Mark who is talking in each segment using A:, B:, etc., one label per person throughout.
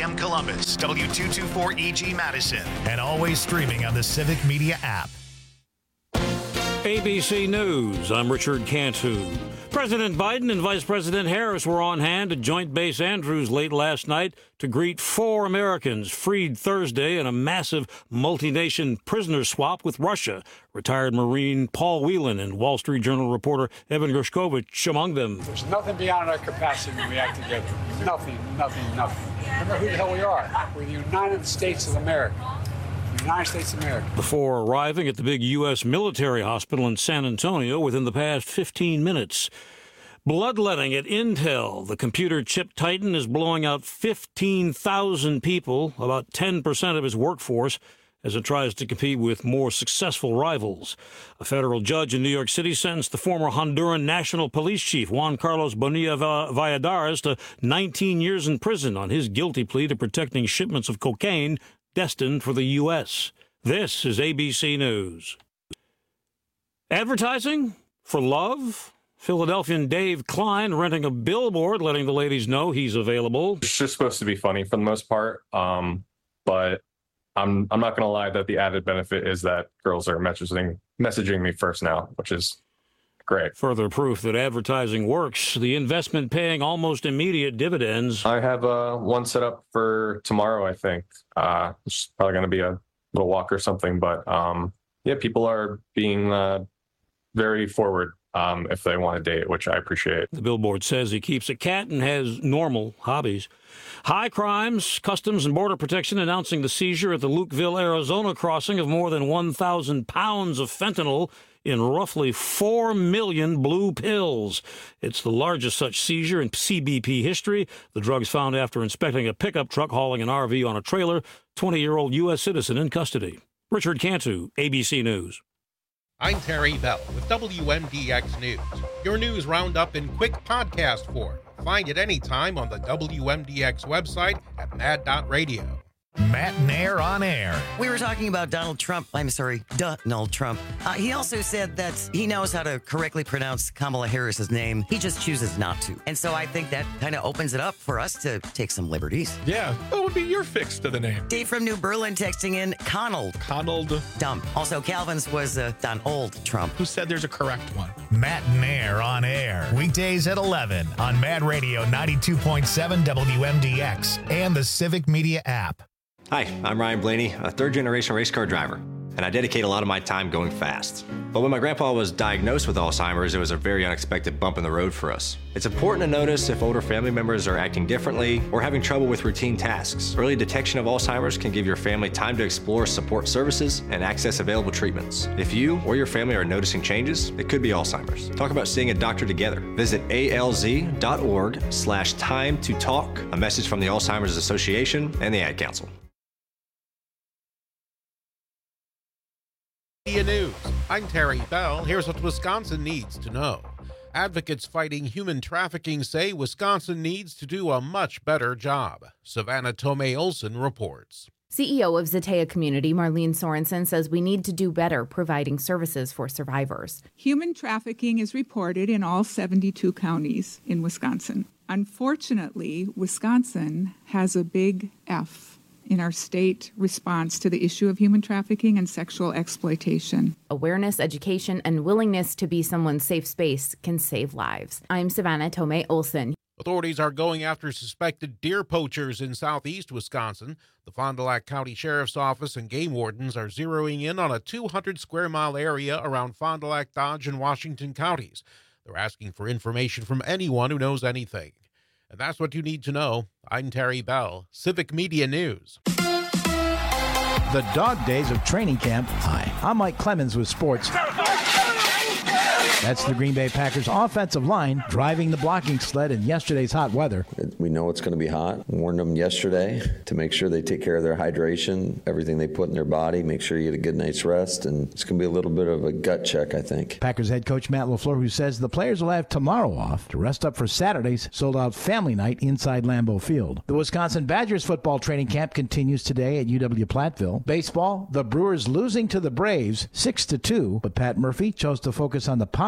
A: AM Columbus, W224EG Madison, and always streaming on the Civic Media app.
B: ABC News, I'm Richard Cantu. President Biden and Vice President Harris were on hand at Joint Base Andrews late last night to greet 4 Americans freed Thursday in a massive multi-nation prisoner swap with Russia. Retired Marine Paul Whelan and Wall Street Journal reporter Evan Gershkovich among them.
C: There's nothing beyond our capacity when we act together. Nothing. Remember who the hell we are. We're the United States of America. United States of America.
B: Before arriving at the big U.S. military hospital in San Antonio within the past 15 minutes. Bloodletting at Intel. The computer chip titan is blowing out 15,000 people, about 10% of its workforce, as it tries to compete with more successful rivals. A federal judge in New York City sentenced the former Honduran National Police Chief Juan Carlos Bonilla Valladares to 19 years in prison on his guilty plea to protecting shipments of cocaine destined for the U.S. This is ABC News. Advertising for love? Philadelphian Dave Klein renting a billboard, letting the ladies know he's available.
D: It's just supposed to be funny for the most part, but I'm not going to lie that the added benefit is that girls are messaging me first now, which is great.
B: Further proof that advertising works, the investment paying almost immediate dividends.
D: I have one set up for tomorrow, I think. It's probably going to be a little walk or something, but people are being very forward if they want to date, which I appreciate.
B: The billboard says he keeps a cat and has normal hobbies. High crimes, Customs and Border Protection announcing the seizure at the Lukeville, Arizona crossing of more than 1,000 pounds of fentanyl in roughly 4 million blue pills. It's the largest such seizure in CBP history. The drugs found after inspecting a pickup truck hauling an RV on a trailer. 20-year-old U.S. citizen in custody. Richard Cantu, ABC News.
E: I'm Terry Bell with WMDX News. Your news roundup in quick podcast form. Find it anytime on the WMDX website at mad.radio.
A: Matt Nair on air.
F: We were talking about Donald Trump. Donald Trump. He also said that he knows how to correctly pronounce Kamala Harris's name. He just chooses not to. And so I think that kind of opens it up for us to take some liberties.
G: Yeah. What would be your fix to the name?
F: Dave from New Berlin texting in Conald. Dumb. Also, Calvin's was Donald Trump.
G: Who said there's a correct one?
A: Matt Nair on air. Weekdays at 11 on Mad Radio 92.7 WMDX and the Civic Media app.
H: Hi, I'm Ryan Blaney, a third-generation race car driver, and I dedicate a lot of my time going fast. But when my grandpa was diagnosed with Alzheimer's, it was a very unexpected bump in the road for us. It's important to notice if older family members are acting differently or having trouble with routine tasks. Early detection of Alzheimer's can give your family time to explore support services and access available treatments. If you or your family are noticing changes, it could be Alzheimer's. Talk about seeing a doctor together. Visit alz.org/time-to-talk. A message from the Alzheimer's Association and the Ad Council.
E: News. I'm Terry Bell. Here's what Wisconsin needs to know. Advocates fighting human trafficking say Wisconsin needs to do a much better job. Savannah Tomei Olson reports.
I: CEO of Zatea Community, Marlene Sorensen, says we need to do better providing services for survivors.
J: Human trafficking is reported in all 72 counties in Wisconsin. Unfortunately, Wisconsin has a big F in our state response to the issue of human trafficking and sexual exploitation.
I: Awareness, education, and willingness to be someone's safe space can save lives. I'm Savannah Tomei Olson.
E: Authorities are going after suspected deer poachers in southeast Wisconsin. The Fond du Lac County Sheriff's Office and game wardens are zeroing in on a 200-square-mile area around Fond du Lac, Dodge, and Washington counties. They're asking for information from anyone who knows anything. And that's what you need to know. I'm Terry Bell, Civic Media News.
K: The dog days of training camp. Hi, I'm Mike Clemens with sports. That's the Green Bay Packers offensive line driving the blocking sled in yesterday's hot weather.
L: We know it's going to be hot. Warned them yesterday to make sure they take care of their hydration, everything they put in their body, make sure you get a good night's rest, and it's going to be a little bit of a gut check, I think.
K: Packers head coach Matt LaFleur, who says the players will have tomorrow off to rest up for Saturday's sold-out family night inside Lambeau Field. The Wisconsin Badgers football training camp continues today at UW-Platteville. Baseball, the Brewers losing to the Braves 6-2, but Pat Murphy chose to focus on the positive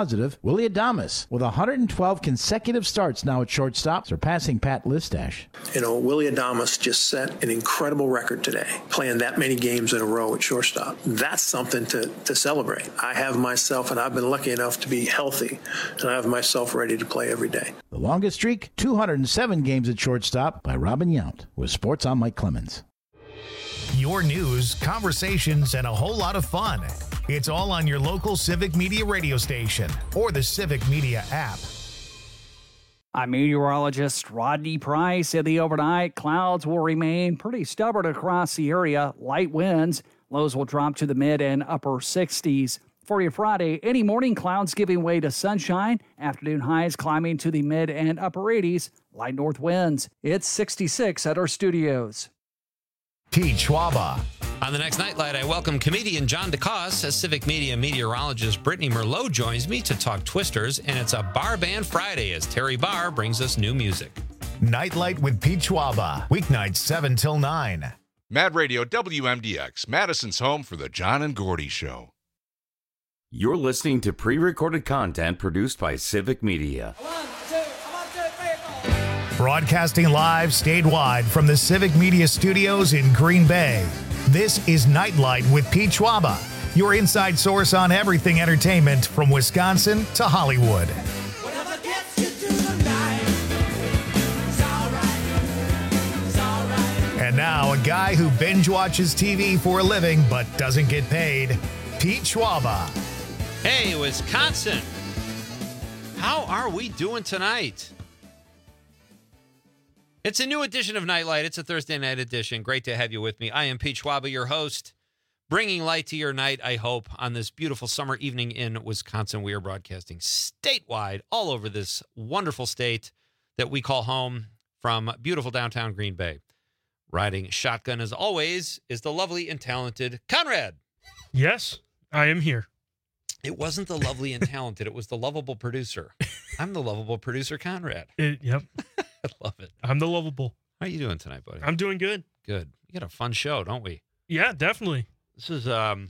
K: positive Willie Adames with 112 consecutive starts now at shortstop, surpassing Pat Listash.
M: You know, Willie Adames just set an incredible record today, playing that many games in a row at shortstop. That's something to celebrate. I have myself, and I've been lucky enough to be healthy, and I have myself ready to play every day.
K: The longest streak, 207 games at shortstop by Robin Yount. With Sports, I'm Mike Clemens.
A: Your news, conversations, and a whole lot of fun. It's all on your local Civic Media radio station or the Civic Media app.
N: I'm meteorologist Rodney Price. In the overnight, clouds will remain pretty stubborn across the area. Light winds. Lows will drop to the mid and upper 60s. For your Friday, any morning clouds giving way to sunshine. Afternoon highs climbing to the mid and upper 80s. Light north winds. It's 66 at our studios.
A: Pete Schwaba.
O: On the next Nightlight, I welcome comedian John DeCoste. As Civic Media meteorologist Brittany Merlot joins me to talk Twisters, and it's a Bar Band Friday as Terry Barr brings us new music.
A: Nightlight with Pete Schwaba. Weeknights 7 till 9.
P: Mad Radio WMDX, Madison's home for the John and Gordy Show.
Q: You're listening to pre-recorded content produced by Civic Media.
A: Broadcasting live statewide from the Civic Media Studios in Green Bay. This is Nightlight with Pete Schwaba, your inside source on everything entertainment from Wisconsin to Hollywood. And now, a guy who binge watches TV for a living but doesn't get paid, Pete Schwaba.
O: Hey, Wisconsin. How are we doing tonight? It's a new edition of Nightlight. It's a Thursday night edition. Great to have you with me. I am Pete Schwaba, your host, bringing light to your night, I hope, on this beautiful summer evening in Wisconsin. We are broadcasting statewide all over this wonderful state that we call home from beautiful downtown Green Bay. Riding shotgun, as always, is the lovely and talented Conrad.
R: Yes, I am here.
O: It wasn't the lovely and talented. It was the lovable producer. I'm the lovable producer, Conrad.
R: Yep.
O: I love it.
R: I'm the lovable.
O: How are you doing tonight, buddy?
R: I'm doing good.
O: Good. We got a fun show, don't we?
R: Yeah, definitely.
O: This is, I'm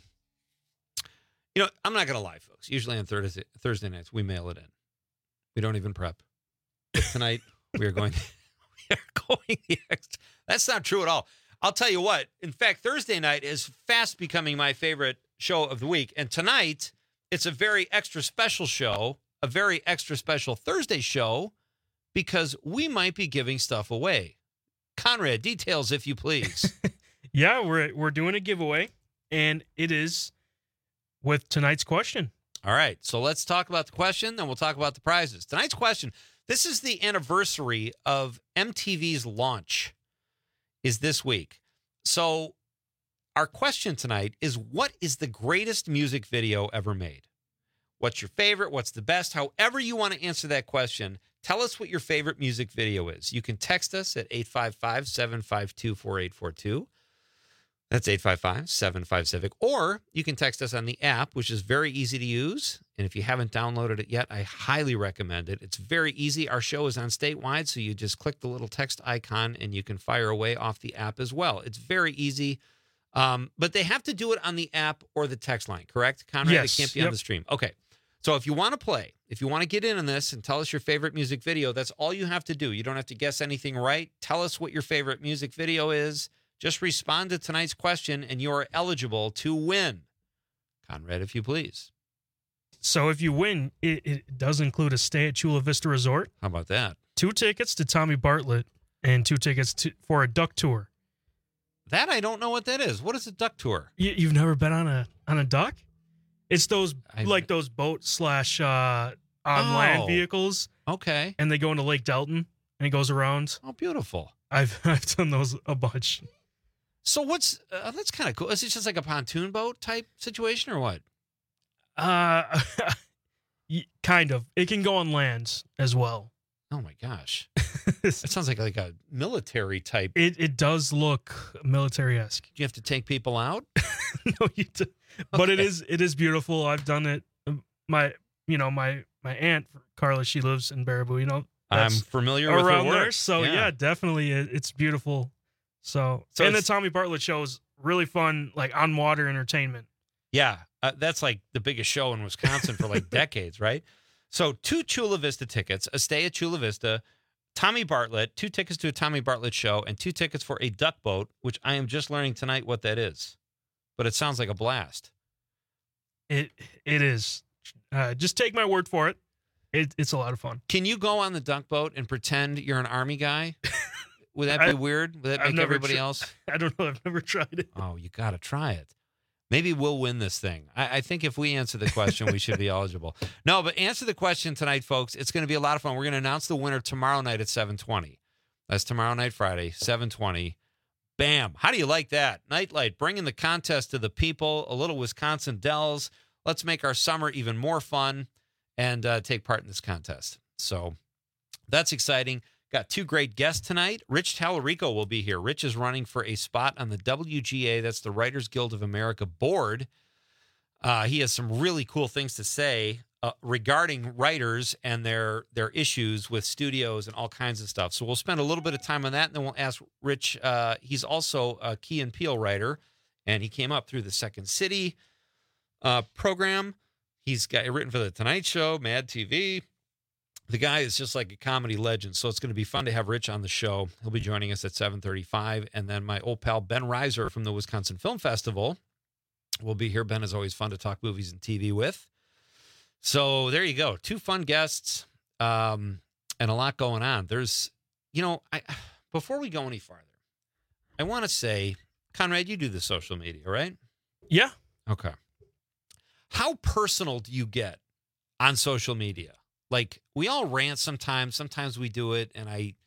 O: not going to lie, folks. Usually on Thursday nights, we mail it in. We don't even prep. But tonight, we are going the extra. That's not true at all. I'll tell you what. In fact, Thursday night is fast becoming my favorite show of the week. And tonight, it's a very extra special show, a very extra special Thursday show, because we might be giving stuff away. Conrad, details if you please.
R: Yeah, we're doing a giveaway, and it is with tonight's question.
O: All right, so let's talk about the question, then we'll talk about the prizes. Tonight's question, this is the anniversary of MTV's launch, is this week. So our question tonight is, what is the greatest music video ever made? What's your favorite? What's the best? However you want to answer that question, tell us what your favorite music video is. You can text us at 855-752-4842. That's 855-75-CIVIC. Or you can text us on the app, which is very easy to use. And if you haven't downloaded it yet, I highly recommend it. It's very easy. Our show is on statewide, so you just click the little text icon and you can fire away off the app as well. It's very easy. But they have to do it on the app or the text line, correct, Conrad?
R: Yes.
O: It can't be on the stream. Okay. So if you want to play, if you want to get in on this and tell us your favorite music video, that's all you have to do. You don't have to guess anything right. Tell us what your favorite music video is. Just respond to tonight's question, and you are eligible to win. Conrad, if you please.
R: So if you win, it does include a stay at Chula Vista Resort.
O: How about that?
R: 2 tickets to Tommy Bartlett and 2 tickets for a duck tour.
O: That I don't know what that is. What is a duck tour?
R: You've never been on a duck? It's those those boat / on land vehicles.
O: Okay.
R: And they go into Lake Delton and it goes around.
O: Oh, beautiful.
R: I've done those a bunch.
O: So what's that's kind of cool. Is it just like a pontoon boat type situation or what?
R: Kind of. It can go on land as well.
O: Oh my gosh. It sounds like a military type.
R: It does look military-esque.
O: Do you have to take people out?
R: No, you do. But it is beautiful. I've done it. My aunt Carla, she lives in Baraboo.
O: I'm familiar with
R: around
O: her work.
R: there. So yeah, definitely, it's beautiful. So and the Tommy Bartlett show is really fun, like on water entertainment.
O: Yeah, That's like the biggest show in Wisconsin for like decades, right? So 2 Chula Vista tickets, a stay at Chula Vista, Tommy Bartlett, 2 tickets to a Tommy Bartlett show, and 2 tickets for a duck boat, which I am just learning tonight what that is. But it sounds like a blast.
R: It is. Just take my word for it. It's a lot of fun.
O: Can you go on the duck boat and pretend you're an Army guy? Would that be weird? Would that make everybody else?
R: I don't know. I've never tried it.
O: Oh, you got to try it. Maybe we'll win this thing. I think if we answer the question, we should be eligible. No, but answer the question tonight, folks. It's going to be a lot of fun. We're going to announce the winner tomorrow night at 7:20. That's tomorrow night, Friday, 7:20. Bam. How do you like that? Nightlight, bringing the contest to the people, a little Wisconsin Dells. Let's make our summer even more fun and take part in this contest. So that's exciting. Got 2 great guests tonight. Rich Tallarico will be here. Rich is running for a spot on the WGA, that's the Writers Guild of America board. He has some really cool things to say regarding writers and their issues with studios and all kinds of stuff. So we'll spend a little bit of time on that, and then we'll ask Rich. He's also a Key and Peele writer, and he came up through the Second City program. He's got written for The Tonight Show, Mad TV. The guy is just like a comedy legend, so it's going to be fun to have Rich on the show. He'll be joining us at 7:35, and then my old pal Ben Reiser from the Wisconsin Film Festival will be here. Ben is always fun to talk movies and TV with. So there you go. 2 fun guests and a lot going on. There's, before we go any farther, I want to say, Conrad, you do the social media, right?
R: Yeah.
O: Okay. How personal do you get on social media? Like, we all rant sometimes. Sometimes we do it, and I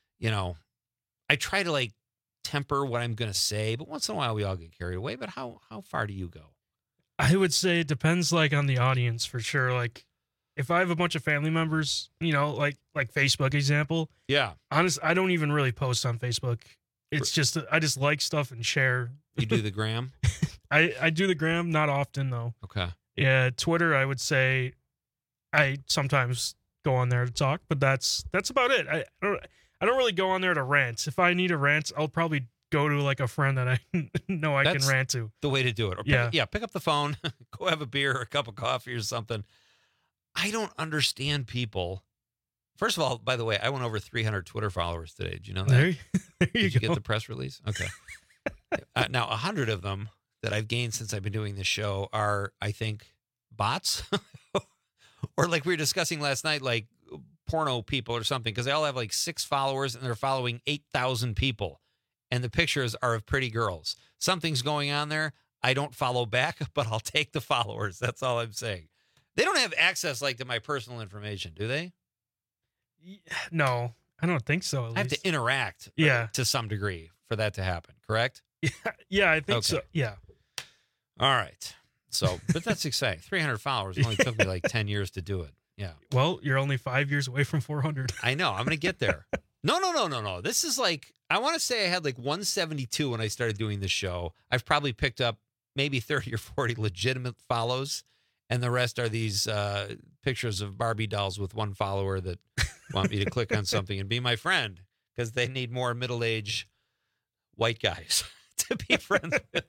O: try to, like, temper what I'm going to say, but once in a while we all get carried away. But how far do you go?
R: I would say it depends, like, on the audience for sure. Like, if I have a bunch of family members, like Facebook example.
O: Yeah.
R: Honest, I don't even really post on Facebook. It's just I just like stuff and share.
O: You do the gram?
R: I do the gram, not often though.
O: Okay.
R: Yeah, Twitter, I would say I sometimes go on there to talk, but that's about it. I don't really go on there to rant. If I need a rant, I'll probably go to like a friend that I know I can rant to.
O: The way to do it. Or pick up the phone, go have a beer or a cup of coffee or something. I don't understand people. First of all, by the way, I went over 300 Twitter followers today. Did you know that?
R: There you
O: Did you get the press release? Okay. Now, 100 of them that I've gained since I've been doing this show are, I think, bots. Or like we were discussing last night, like porno people or something, because they all have like 6 followers and they're following 8,000 people. And the pictures are of pretty girls. Something's going on there. I don't follow back, but I'll take the followers. That's all I'm saying. They don't have access like to my personal information, do they?
R: No, I don't think so.
O: I have to interact to some degree for that to happen, correct?
R: Yeah, I think so. Yeah.
O: All right. So, but that's exciting. 300 followers. It only took me like 10 years to do it. Yeah.
R: Well, you're only 5 years away from 400.
O: I know. I'm going to get there. No. This is like, I want to say I had like 172 when I started doing this show. I've probably picked up maybe 30 or 40 legitimate follows. And the rest are these pictures of Barbie dolls with one follower that want me to click on something and be my friend because they need more middle-aged white guys to be friends with.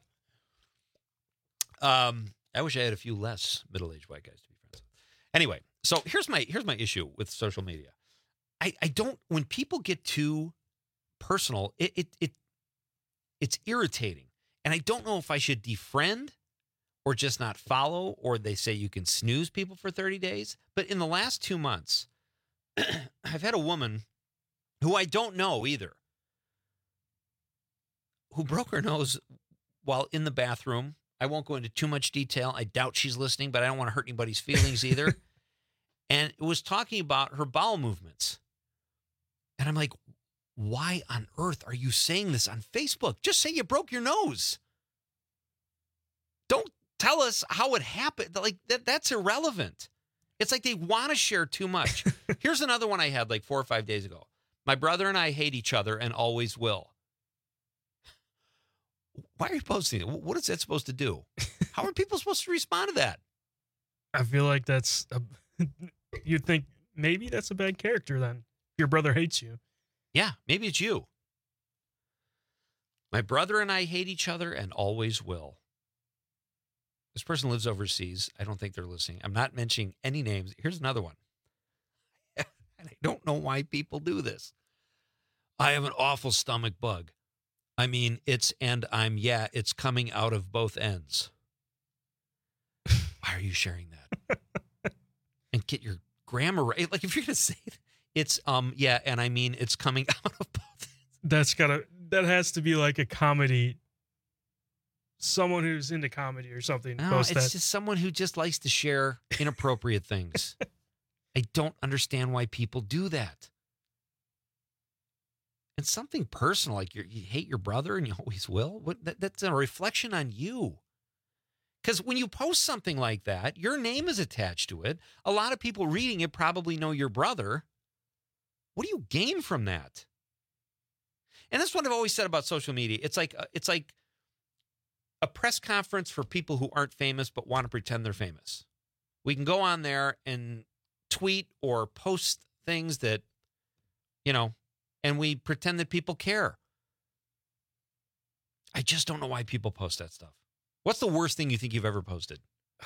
O: I wish I had a few less middle-aged white guys to be friends with. Anyway, so here's my issue with social media. I don't, when people get too personal, it's irritating. And I don't know if I should defriend or just not follow, or they say you can snooze people for 30 days. But in the last 2 months, I've had a woman who I don't know either, who broke her nose while in the bathroom. I won't go into too much detail. I doubt she's listening, but I don't want to hurt anybody's feelings either. And it was talking about her bowel movements. And I'm like, why on earth are you saying this on Facebook? Just say you broke your nose. Don't tell us how it happened. Like that's irrelevant. It's like they want to share too much. Here's another one I had like 4 or 5 days ago. My brother and I hate each other and always will. Why are you posting it? What is that supposed to do? How are people supposed to respond to that?
R: I feel like that's you'd think maybe that's a bad character then. Your brother hates you.
O: Yeah, maybe it's you. My brother and I hate each other and always will. This person lives overseas. I don't think they're listening. I'm not mentioning any names. Here's another one. And I don't know why people do this. I have an awful stomach bug. I mean, it's coming out of both ends. Why are you sharing that? And get your grammar right. Like, if you're going to say it's, and I mean, it's coming out of both ends.
R: That has to be like a comedy. Someone who's into comedy or something.
O: No, it's just someone who just likes to share inappropriate things. I don't understand why people do that. It's something personal, like you hate your brother and you always will. That's a reflection on you. Because when you post something like that, your name is attached to it. A lot of people reading it probably know your brother. What do you gain from that? And that's what I've always said about social media. It's like a press conference for people who aren't famous but want to pretend they're famous. We can go on there and tweet or post things that, and we pretend that people care. I just don't know why people post that stuff. What's the worst thing you think you've ever posted?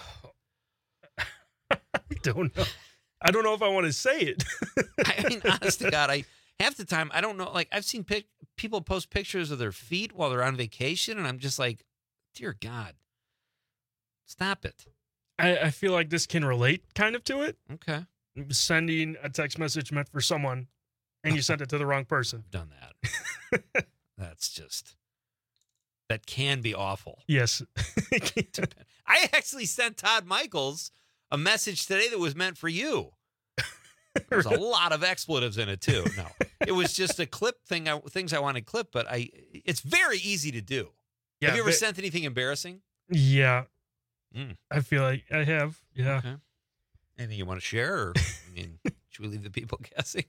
R: I don't know. I don't know if I want to say it.
O: I mean, honest to God, half the time, I don't know. Like, I've seen people post pictures of their feet while they're on vacation, and I'm just like, dear God, stop it.
R: I feel like this can relate kind of to it.
O: Okay.
R: Sending a text message meant for someone, and you sent it to the wrong person.
O: I've done that. That can be awful.
R: Yes.
O: I actually sent Todd Michaels a message today that was meant for you. There's a lot of expletives in it too. No, it was just a clip thing. Things I wanted clip, but it's very easy to do.
R: Yeah,
O: have you ever sent anything embarrassing?
R: Yeah. I feel like I have. Yeah.
O: Okay. Anything you want to share? Or, should we leave the people guessing?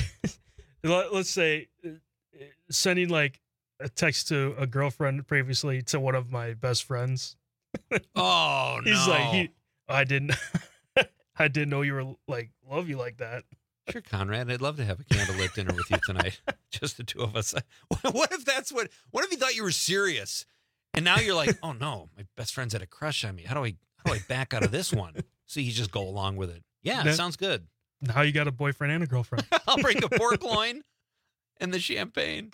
R: Let's say sending like a text to a girlfriend previously to one of my best friends.
O: Oh, no.
R: He's like, I didn't know you were like, love you like that.
O: Sure, Conrad. I'd love to have a candlelit dinner with you tonight. Just the two of us. What if he thought you were serious? And now you're like, oh no, my best friend's had a crush on me. How do I back out of this one? So you just go along with it. Yeah, sounds good.
R: Now you got a boyfriend and a girlfriend.
O: I'll bring the pork loin and the champagne.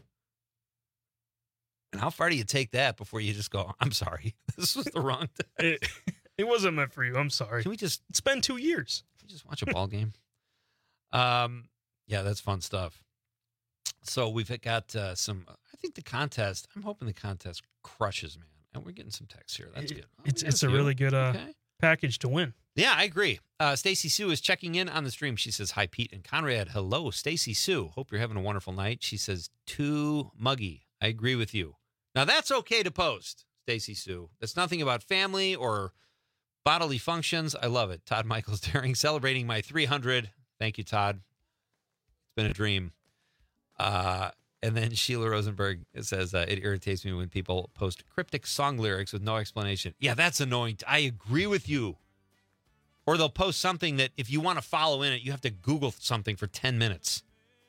O: And how far do you take that before you just go, I'm sorry, this was the wrong time.
R: It wasn't meant for you. I'm sorry.
O: Can we just...
R: It's been 2 years.
O: Can we just watch a ball game? Yeah, that's fun stuff. So we've got some... I think the contest, I'm hoping the contest crushes, man. And we're getting some texts here. That's good.
R: It's a really good package to win.
O: Yeah, I agree. Stacy Sue is checking in on the stream. She says, hi, Pete and Conrad. Hello, Stacy Sue. Hope you're having a wonderful night. She says, too muggy. I agree with you. Now, that's okay to post, Stacy Sue. That's nothing about family or bodily functions. I love it. Todd Michaels Daring, celebrating my 300. Thank you, Todd. It's been a dream. And then Sheila Rosenberg says, it irritates me when people post cryptic song lyrics with no explanation. Yeah, that's annoying. I agree with you. Or they'll post something that if you want to follow in it, you have to Google something for 10 minutes.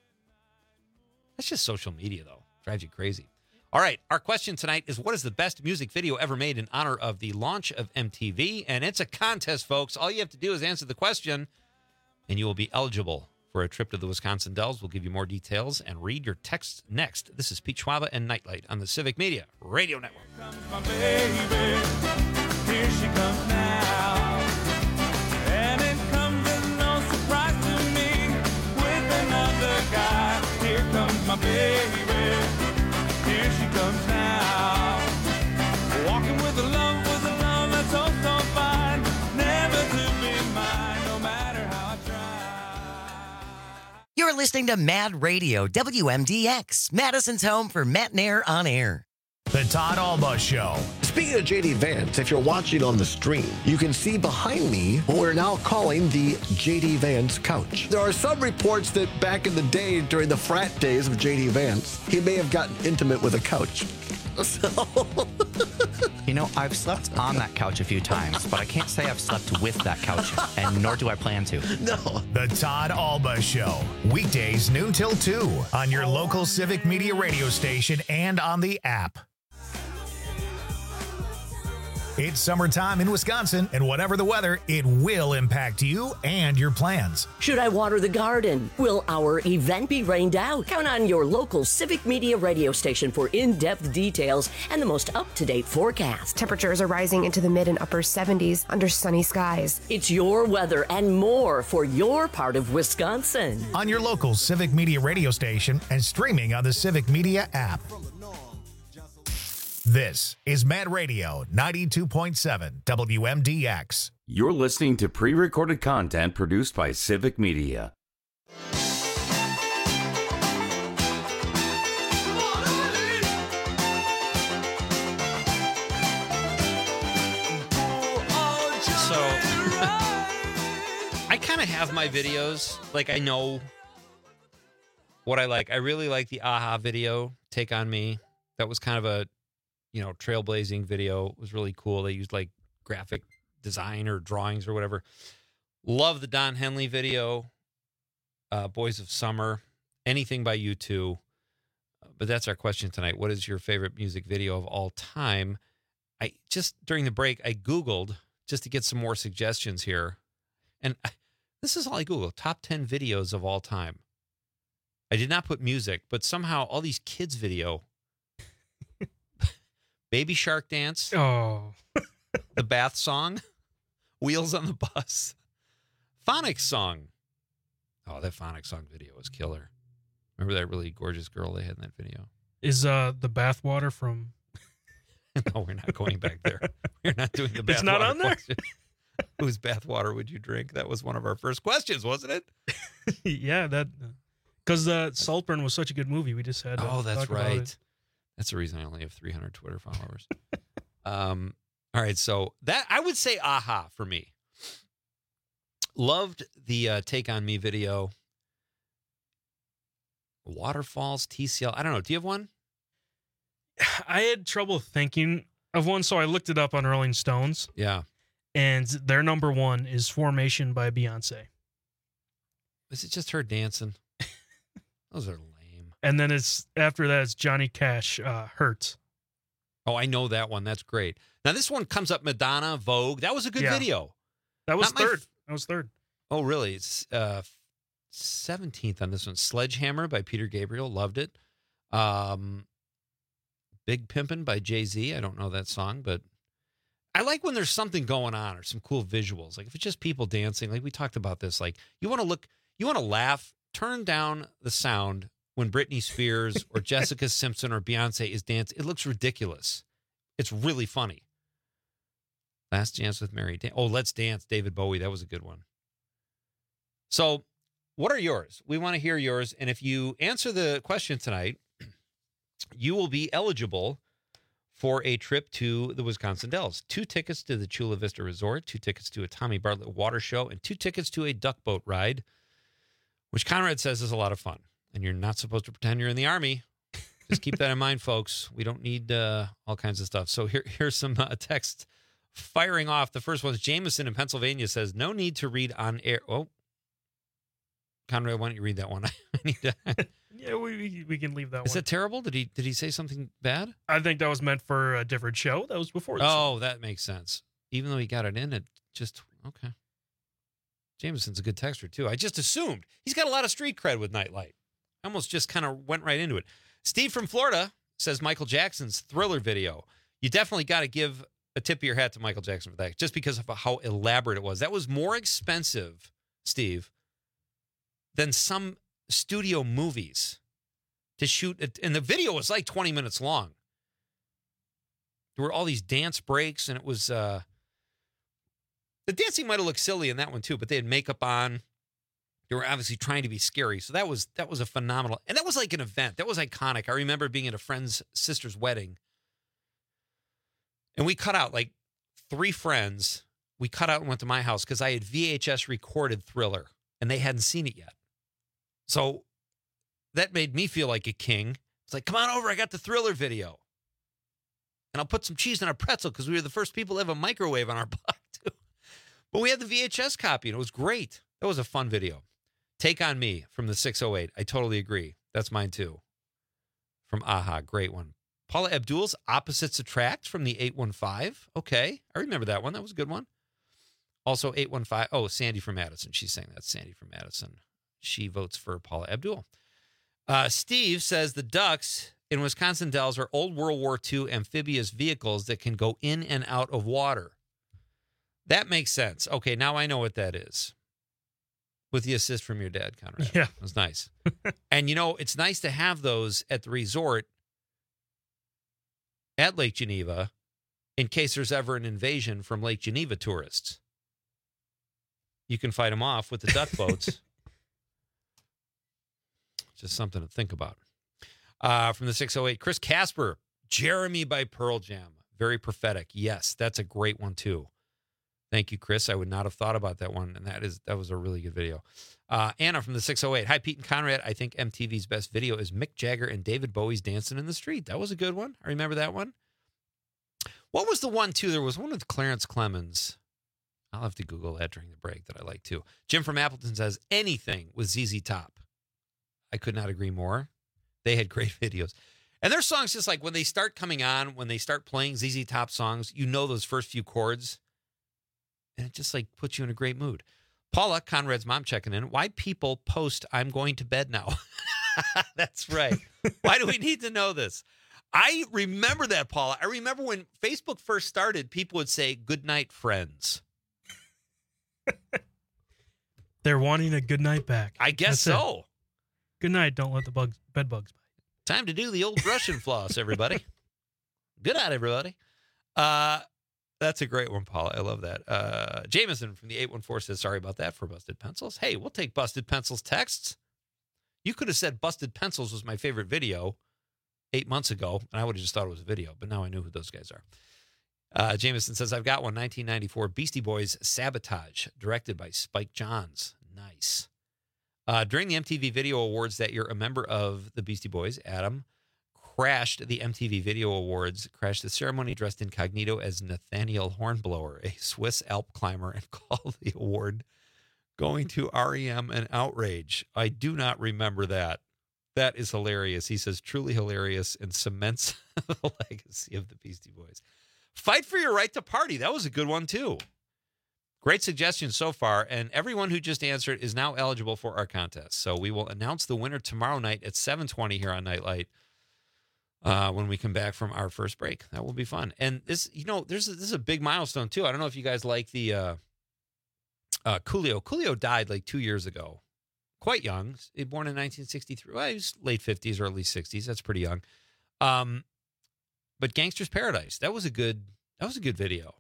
O: That's just social media, though. Drives you crazy. All right, our question tonight is, what is the best music video ever made in honor of the launch of MTV? And it's a contest, folks. All you have to do is answer the question, and you will be eligible for a trip to the Wisconsin Dells. We'll give you more details and read your texts next. This is Pete Schwaba and Nightlight on the Civic Media Radio Network.
S: Here comes my baby. Here she comes now. And it comes as no surprise to me with another guy. Here comes my baby. Here she comes now. Walking with a love that's oh so fine. Never to be mine, no matter how I try.
F: You're listening to Mad Radio, WMDX, Madison's home for Matt Nair on air.
A: The Todd Alba Show.
T: Speaking of JD Vance, if you're watching on the stream, you can see behind me what we're now calling the JD Vance couch. There are some reports that back in the day, during the frat days of JD Vance, he may have gotten intimate with a couch. So...
U: You know, I've slept on that couch a few times, but I can't say I've slept with that couch, and nor do I plan to.
T: No.
A: The Todd Alba Show. Weekdays noon till 2 on your local Civic Media radio station and on the app. It's summertime in Wisconsin, and whatever the weather, it will impact you and your plans.
C: Should I water the garden? Will our event be rained out? Count on your local Civic Media radio station for in-depth details and the most up-to-date forecast.
V: Temperatures are rising into the mid and upper 70s under sunny skies.
C: It's your weather and more for your part of Wisconsin.
A: On your local Civic Media radio station and streaming on the Civic Media app. This is Mad Radio 92.7 WMDX.
Q: You're listening to pre-recorded content produced by Civic Media.
O: I kind of have my videos. Like, I know what I like. I really like the AHA video, Take On Me. That was kind of a, trailblazing video. It was really cool. They used, like, graphic design or drawings or whatever. Love the Don Henley video, Boys of Summer, anything by U2. But that's our question tonight. What is your favorite music video of all time? I just, during the break, I Googled just to get some more suggestions here. And this is all I Googled, top 10 videos of all time. I did not put music, but somehow all these kids' video. Baby Shark Dance.
R: Oh.
O: The Bath Song. Wheels on the Bus. Phonics Song. Oh, that Phonics Song video was killer. Remember that really gorgeous girl they had in that video?
R: Is the bathwater from...
O: No, we're not going back there. We're not doing the bathwater.
R: It's not on there?
O: Whose bathwater would you drink? That was one of our first questions, wasn't it?
R: Yeah, that... Because Saltburn was such a good movie. We just had to
O: Oh, that's
R: talk about
O: right.
R: it.
O: That's the reason I only have 300 Twitter followers. All right, so that I would say AHA for me. Loved the Take On Me video. Waterfalls, TCL. I don't know. Do you have one?
R: I had trouble thinking of one, so I looked it up on Rolling Stones.
O: Yeah.
R: And their number one is Formation by Beyonce.
O: Is it just her dancing? Those are lame.
R: And then after that, it's Johnny Cash, Hurts.
O: Oh, I know that one. That's great. Now, this one comes up Madonna, Vogue. That was a good
R: Yeah.
O: video.
R: That was
O: Not my
R: third. That was third.
O: Oh, really? It's 17th on this one. Sledgehammer by Peter Gabriel. Loved it. Big Pimpin' by Jay-Z. I don't know that song, but I like when there's something going on or some cool visuals. Like if it's just people dancing, like we talked about this, like you want to laugh, turn down the sound when Britney Spears or Jessica Simpson or Beyonce is dancing. It looks ridiculous. It's really funny. Last Dance with Mary. Let's Dance, David Bowie. That was a good one. So what are yours? We want to hear yours. And if you answer the question tonight, you will be eligible for a trip to the Wisconsin Dells. 2 tickets to the Chula Vista Resort, 2 tickets to a Tommy Bartlett water show, and 2 tickets to a duck boat ride, which Conrad says is a lot of fun. And you're not supposed to pretend you're in the Army. Just keep that in mind, folks. We don't need all kinds of stuff. So here's some text firing off. The first one is Jameson in Pennsylvania says, no need to read on air. Oh, Conrad, why don't you read that one? I need to...
R: Yeah, we can leave that one.
O: Is that terrible? Did he say something bad?
R: I think that was meant for a different show. That was before this.
O: Oh, that makes sense. Even though he got it in, it just, okay. Jameson's a good texter, too. I just assumed. He's got a lot of street cred with Nightlight. I almost just kind of went right into it. Steve from Florida says Michael Jackson's Thriller video. You definitely got to give a tip of your hat to Michael Jackson for that, just because of how elaborate it was. That was more expensive, Steve, than some studio movies to shoot it. And the video was like 20 minutes long. There were all these dance breaks, and it was the dancing might have looked silly in that one too, but they had makeup on. They were obviously trying to be scary. So that was a phenomenal, and that was like an event. That was iconic. I remember being at a friend's sister's wedding, and we cut out like 3 friends. We cut out and went to my house because I had VHS recorded Thriller, and they hadn't seen it yet. So that made me feel like a king. It's like, come on over. I got the Thriller video. And I'll put some cheese on a pretzel because we were the first people to have a microwave on our block, too. But we had the VHS copy, and it was great. That was a fun video. Take On Me from the 608. I totally agree. That's mine, too. From AHA. Great one. Paula Abdul's Opposites Attract from the 815. Okay. I remember that one. That was a good one. Also 815. Oh, Sandy from Madison. She's saying that's Sandy from Madison. She votes for Paula Abdul. Steve says the Ducks in Wisconsin Dells are old World War II amphibious vehicles that can go in and out of water. That makes sense. Okay, now I know what that is. With the assist from your dad, Conrad.
R: Yeah.
O: It was nice. And, you know, it's nice to have those at the resort at Lake Geneva in case there's ever an invasion from Lake Geneva tourists. You can fight them off with the duck boats. Just something to think about. From the 608, Chris Casper, Jeremy by Pearl Jam. Very prophetic. Yes, that's a great one, too. Thank you, Chris. I would not have thought about that one, and that was a really good video. Anna from the 608. Hi, Pete and Conrad. I think MTV's best video is Mick Jagger and David Bowie's Dancing in the Street. That was a good one. I remember that one. What was the one, too? There was one with Clarence Clemens. I'll have to Google that during the break that I like, too. Jim from Appleton says, anything with ZZ Top. I could not agree more. They had great videos. And their songs, just like when they start coming on, when they start playing ZZ Top songs, you know those first few chords. And it just like puts you in a great mood. Paula, Conrad's mom, checking in. Why people post, I'm going to bed now? That's right. Why do we need to know this? I remember that, Paula. I remember when Facebook first started, people would say, good night, friends.
R: They're wanting a good night back.
O: I guess
R: That's
O: so.
R: It. Good night. Don't let the bed bugs bite.
O: Time to do the old Russian floss, everybody. Good night, everybody. That's a great one, Paula. I love that. Jameson from the 814 says, sorry about that for Busted Pencils. Hey, we'll take Busted Pencils texts. You could have said Busted Pencils was my favorite video 8 months ago, and I would have just thought it was a video, but now I knew who those guys are. Jameson says, I've got one, 1994 Beastie Boys Sabotage, directed by Spike Jonze. Nice. During the MTV Video Awards that year, a member of the Beastie Boys, Adam, crashed the MTV Video Awards, crashed the ceremony dressed incognito as Nathaniel Hornblower, a Swiss Alp climber, and called the award going to REM an outrage. I do not remember that. That is hilarious. He says, truly hilarious and cements the legacy of the Beastie Boys. Fight for your right to party. That was a good one, too. Great suggestion so far, and everyone who just answered is now eligible for our contest. So we will announce the winner tomorrow night at 7:20 here on Nightlight when we come back from our first break. That will be fun. And this, you know, this is a big milestone, too. I don't know if you guys like the Coolio. Coolio died like 2 years ago. Quite young. Born in 1963. Well, he was late 50s or early 60s. That's pretty young. But Gangster's Paradise, that was a good video.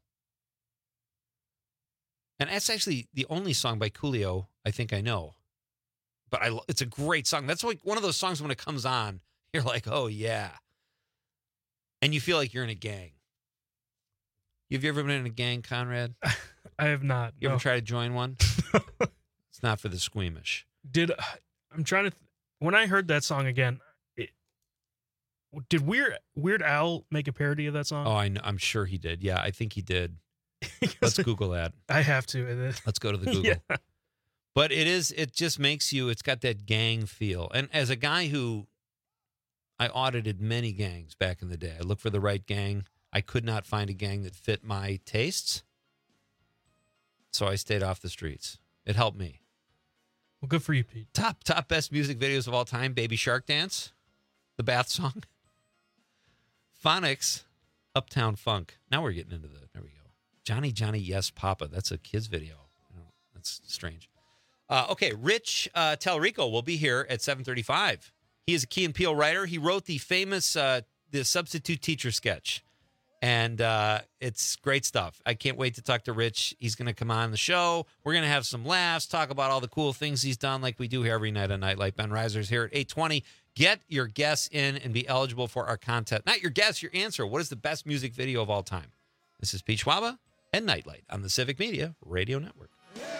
O: And that's actually the only song by Coolio I think I know. But it's a great song. That's like one of those songs when it comes on, you're like, oh, yeah. And you feel like you're in a gang. Have you ever been in a gang, Conrad?
R: I have not.
O: You ever try to join one? It's not for the squeamish.
R: I'm trying to... when I heard that song again, did Weird Al make a parody of that song?
O: Oh, I'm sure he did. Yeah, I think he did. Let's Google that.
R: I have to.
O: Let's go to the Google. Yeah. But it just makes you, it's got that gang feel. And as a guy who, I audited many gangs back in the day. I looked for the right gang. I could not find a gang that fit my tastes. So I stayed off the streets. It helped me.
R: Well, good for you, Pete.
O: Top best music videos of all time. Baby Shark Dance. The Bath Song. Phonics. Uptown Funk. Now we're getting into there we go. Johnny, Yes, Papa. That's a kid's video. That's strange. Okay, Rich Talrico will be here at 7:35. He is a Key and Peele writer. He wrote the famous the Substitute Teacher sketch. And it's great stuff. I can't wait to talk to Rich. He's going to come on the show. We're going to have some laughs, talk about all the cool things he's done like we do here every night on Nightlight. Ben Reiser's here at 8:20. Get your guess in and be eligible for our contest. Not your guess, your answer. What is the best music video of all time? This is Pete Schwaba and Nightlight on the Civic Media Radio Network.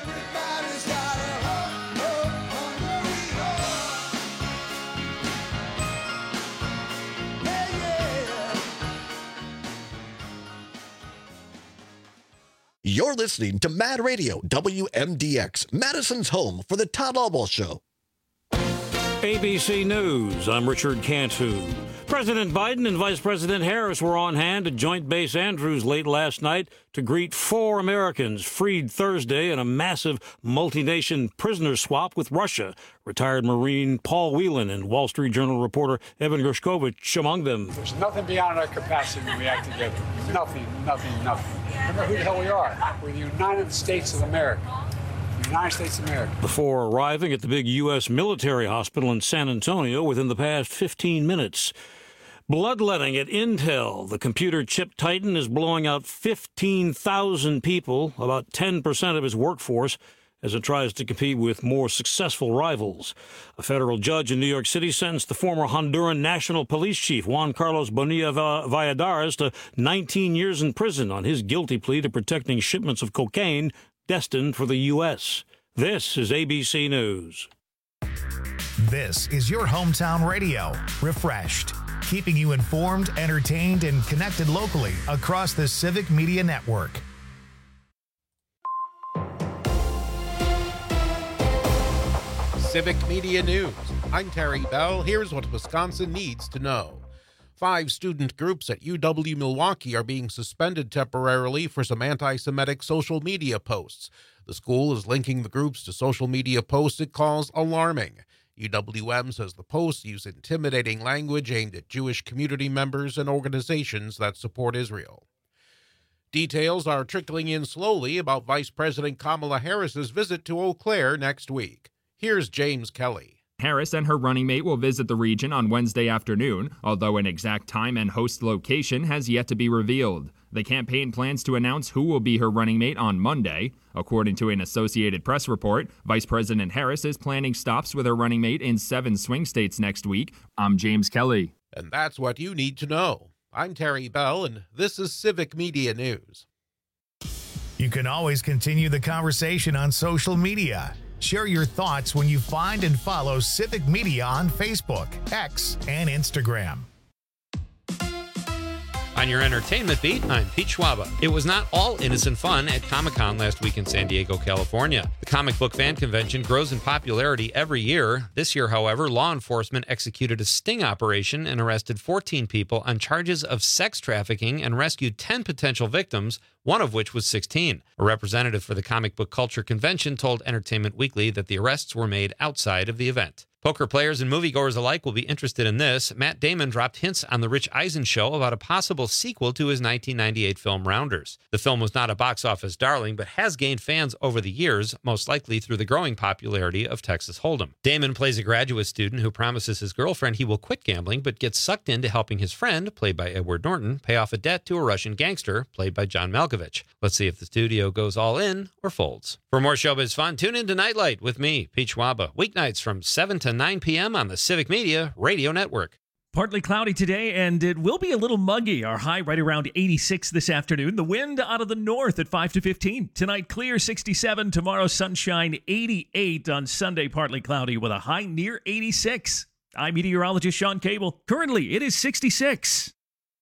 T: You're listening to Mad Radio, WMDX, Madison's home for the Todd Albaugh Show.
B: ABC News, I'm Richard Cantu. President Biden and Vice President Harris were on hand at Joint Base Andrews late last night to greet 4 Americans freed Thursday in a massive multi-nation prisoner swap with Russia. Retired Marine Paul Whelan and Wall Street Journal reporter Evan Gershkovich among them.
D: There's nothing beyond our capacity when we act together. Nothing. Remember who the hell we are. We're the United States of America. United States of America.
B: Before arriving at the big U.S. military hospital in San Antonio within the past 15 minutes. Bloodletting at Intel. The computer chip titan is blowing out 15,000 people, about 10% of its workforce, as it tries to compete with more successful rivals. A federal judge in New York City sentenced the former Honduran National Police Chief Juan Carlos Bonilla Valladares to 19 years in prison on his guilty plea to protecting shipments of cocaine destined for the U.S. This is ABC News.
A: This is your hometown radio, Refreshed, keeping you informed, entertained, and connected locally across the Civic Media Network.
E: Civic Media News. I'm Terry Bell. Here's what Wisconsin needs to know. 5 student groups at UW-Milwaukee are being suspended temporarily for some anti-Semitic social media posts. The school is linking the groups to social media posts it calls alarming. UWM says the posts use intimidating language aimed at Jewish community members and organizations that support Israel. Details are trickling in slowly about Vice President Kamala Harris's visit to Eau Claire next week. Here's James Kelly.
W: Harris and her running mate will visit the region on Wednesday afternoon, although an exact time and host location has yet to be revealed. The campaign plans to announce who will be her running mate on Monday. According to an Associated Press report, Vice President Harris is planning stops with her running mate in 7 swing states next week. I'm James Kelly.
E: And that's what you need to know. I'm Terry Bell, and this is Civic Media News.
A: You can always continue the conversation on social media. Share your thoughts when you find and follow Civic Media on Facebook, X, and Instagram.
O: On your entertainment beat, I'm Pete Schwaba. It was not all innocent fun at Comic-Con last week in San Diego, California. The comic book fan convention grows in popularity every year. This year, however, law enforcement executed a sting operation and arrested 14 people on charges of sex trafficking and rescued 10 potential victims, one of which was 16. A representative for the Comic Book Culture Convention told Entertainment Weekly that the arrests were made outside of the event. Poker players and moviegoers alike will be interested in this. Matt Damon dropped hints on The Rich Eisen Show about a possible sequel to his 1998 film Rounders. The film was not a box office darling, but has gained fans over the years, most likely through the growing popularity of Texas Hold'em. Damon plays a graduate student who promises his girlfriend he will quit gambling, but gets sucked into helping his friend, played by Edward Norton, pay off a debt to a Russian gangster, played by John Malkovich. Let's see if the studio goes all in or folds. For more showbiz fun, tune in to Nightlight with me, Pete Schwaba, weeknights from 7 to 9 p.m. on the Civic Media Radio Network.
X: Partly cloudy today, and it will be a little muggy. Our high right around 86 this afternoon. The wind out of the north at 5 to 15. Tonight, clear 67. Tomorrow, sunshine 88. On Sunday, partly cloudy with a high near 86. I'm meteorologist Sean Cable. Currently, it is 66.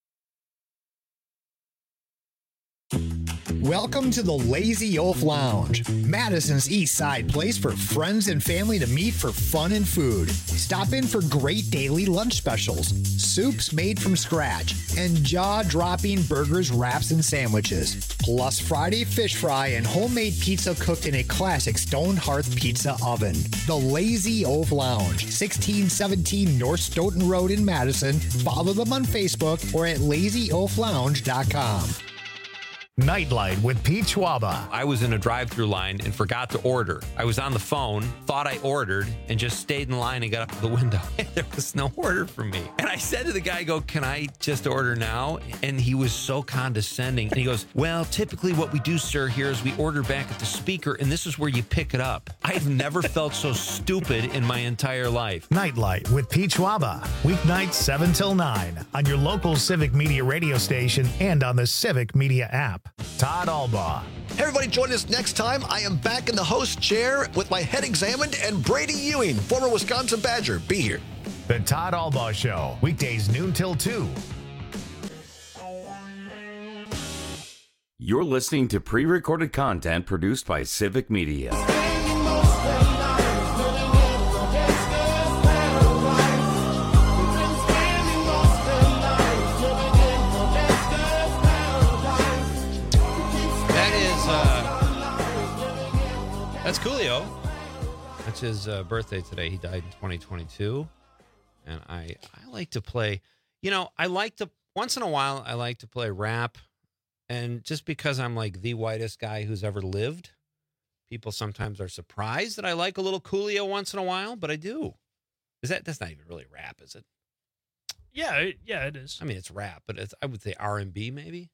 Y: Welcome to the Lazy Oaf Lounge, Madison's East Side place for friends and family to meet for fun and food. Stop in for great daily lunch specials, soups made from scratch, and jaw-dropping burgers, wraps, and sandwiches. Plus Friday fish fry and homemade pizza cooked in a classic stone hearth pizza oven. The Lazy Oaf Lounge, 1617 North Stoughton Road in Madison. Follow them on Facebook or at lazyoaflounge.com.
A: Nightlight with Pete Schwaba.
O: I was in a drive-thru line and forgot to order. I was on the phone, thought I ordered, and just stayed in line and got up to the window. There was no order for me. And I said to the guy, can I just order now? And he was so condescending. And he goes, well, typically what we do, sir, here is we order back at the speaker, and this is where you pick it up. I've never felt so stupid in my entire life.
A: Nightlight with Pete Schwaba. Weeknights 7 till 9 on your local Civic Media radio station and on the Civic Media app. Todd Albaugh.
T: Hey everybody, join us next time. I am back in the host chair with my head examined, and Brady Ewing, former Wisconsin Badger, be here.
A: The Todd Albaugh Show, weekdays noon till 2.
Q: You're listening to pre-recorded content produced by Civic Media.
O: That's Coolio. That's his birthday today. He died in 2022. And I like to play, once in a while, I like to play rap. And just because I'm like the whitest guy who's ever lived, people sometimes are surprised that I like a little Coolio once in a while, but I do. That's not even really rap, is it?
R: Yeah, it is.
O: I mean, it's rap, but I would say R&B maybe.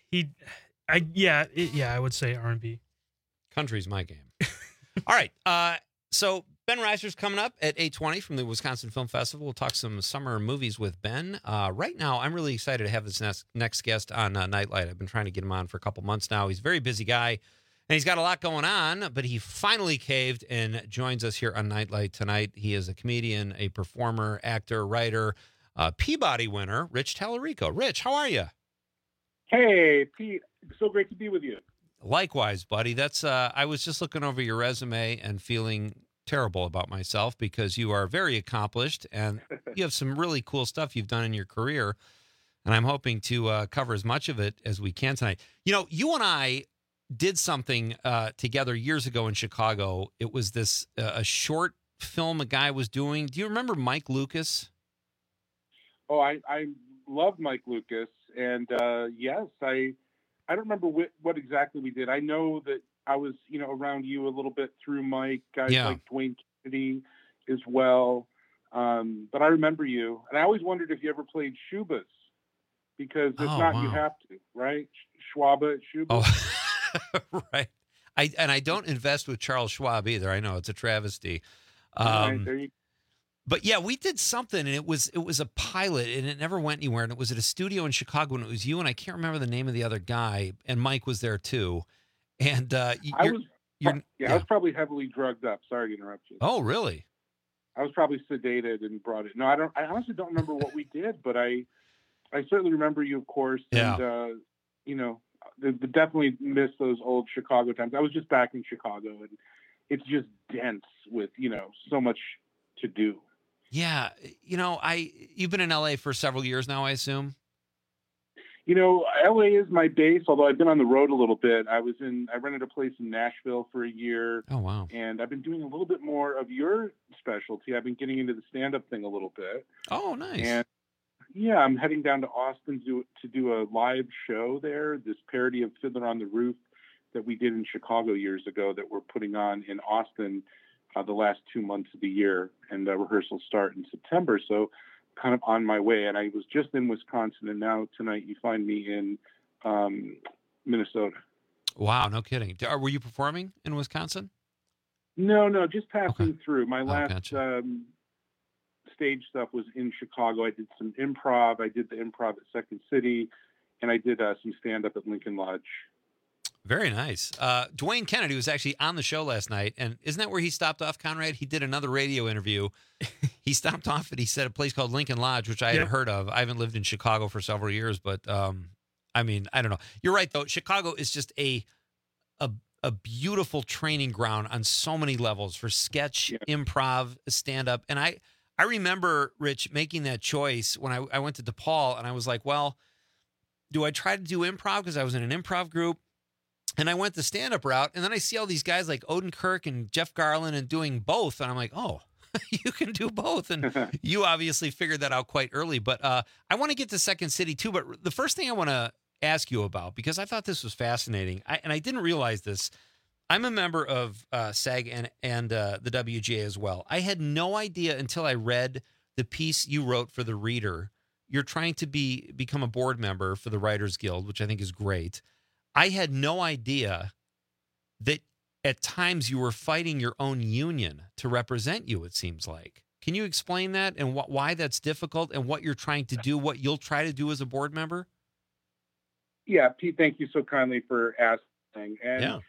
R: I would say R&B.
O: Country's my game. All right. So Ben Reiser's coming up at 8:20 from the Wisconsin Film Festival. We'll talk some summer movies with Ben. Right now, I'm really excited to have this next guest on Nightlight. I've been trying to get him on for a couple months now. He's a very busy guy, and he's got a lot going on, but he finally caved and joins us here on Nightlight tonight. He is a comedian, a performer, actor, writer, Peabody winner, Rich Tallarico. Rich, how are you?
G: Hey, Pete. So great to be with you.
O: Likewise, buddy. That's I was just looking over your resume and feeling terrible about myself because you are very accomplished and you have some really cool stuff you've done in your career, and I'm hoping to cover as much of it as we can tonight. You and I did something together years ago in Chicago. It was this a short film a guy was doing. Do you remember Mike Lucas?
G: Oh, I love Mike Lucas, and yes, I don't remember what exactly we did. I know that I was, around you a little bit through Mike, guys like Dwayne Kennedy as well. But I remember you, and I always wondered if you ever played Schubas, because if not, you have to, right? Schwaba, Schubas.
O: Oh, right. I don't invest with Charles Schwab either. I know it's a travesty.
G: Right, there you go.
O: But yeah, we did something, and it was a pilot, and it never went anywhere. And it was at a studio in Chicago, and it was you, and I can't remember the name of the other guy, and Mike was there too. And I was probably heavily drugged up. Sorry to interrupt you. Oh, really?
G: I was probably sedated and brought it. No, I honestly don't remember what we did, but I certainly remember you, of course.
O: Yeah.
G: And definitely miss those old Chicago times. I was just back in Chicago, and it's just dense with so much to do.
O: Yeah, you've been in LA for several years now, I assume.
G: LA is my base, although I've been on the road a little bit. I rented a place in Nashville for a year.
O: Oh, wow.
G: And I've been doing a little bit more of your specialty. I've been getting into the stand-up thing a little bit.
O: Oh, nice.
G: And yeah, I'm heading down to Austin to do a live show there, this parody of Fiddler on the Roof that we did in Chicago years ago that we're putting on in Austin the last 2 months of the year, and rehearsals start in September. So kind of on my way. And I was just in Wisconsin, and now tonight you find me in Minnesota.
O: Wow, no kidding. Were you performing in Wisconsin?
G: No, just passing through. My last stage stuff was in Chicago. I did some improv. I did the improv at Second City, and I did some stand-up at Lincoln Lodge.
O: Very nice. Dwayne Kennedy was actually on the show last night, and isn't that where he stopped off, Conrad? He did another radio interview. He stopped off and he said a place called Lincoln Lodge, which I had heard of. I haven't lived in Chicago for several years, but I don't know. You're right, though. Chicago is just a beautiful training ground on so many levels for sketch, improv, stand-up. And I remember, Rich, making that choice when I went to DePaul, and I was like, well, do I try to do improv because I was in an improv group? And I went the stand-up route, and then I see all these guys like Odenkirk and Jeff Garlin and doing both, and I'm like, oh, you can do both. And you obviously figured that out quite early. But I want to get to Second City, too. But the first thing I want to ask you about, because I thought this was fascinating, and I didn't realize this, I'm a member of SAG and the WGA as well. I had no idea until I read the piece you wrote for The Reader. You're trying to become a board member for the Writers Guild, which I think is great. I had no idea that at times you were fighting your own union to represent you, it seems like. Can you explain that and why that's difficult and what you're trying to do, what you'll try to do as a board member?
G: Yeah, Pete, thank you so kindly for asking. And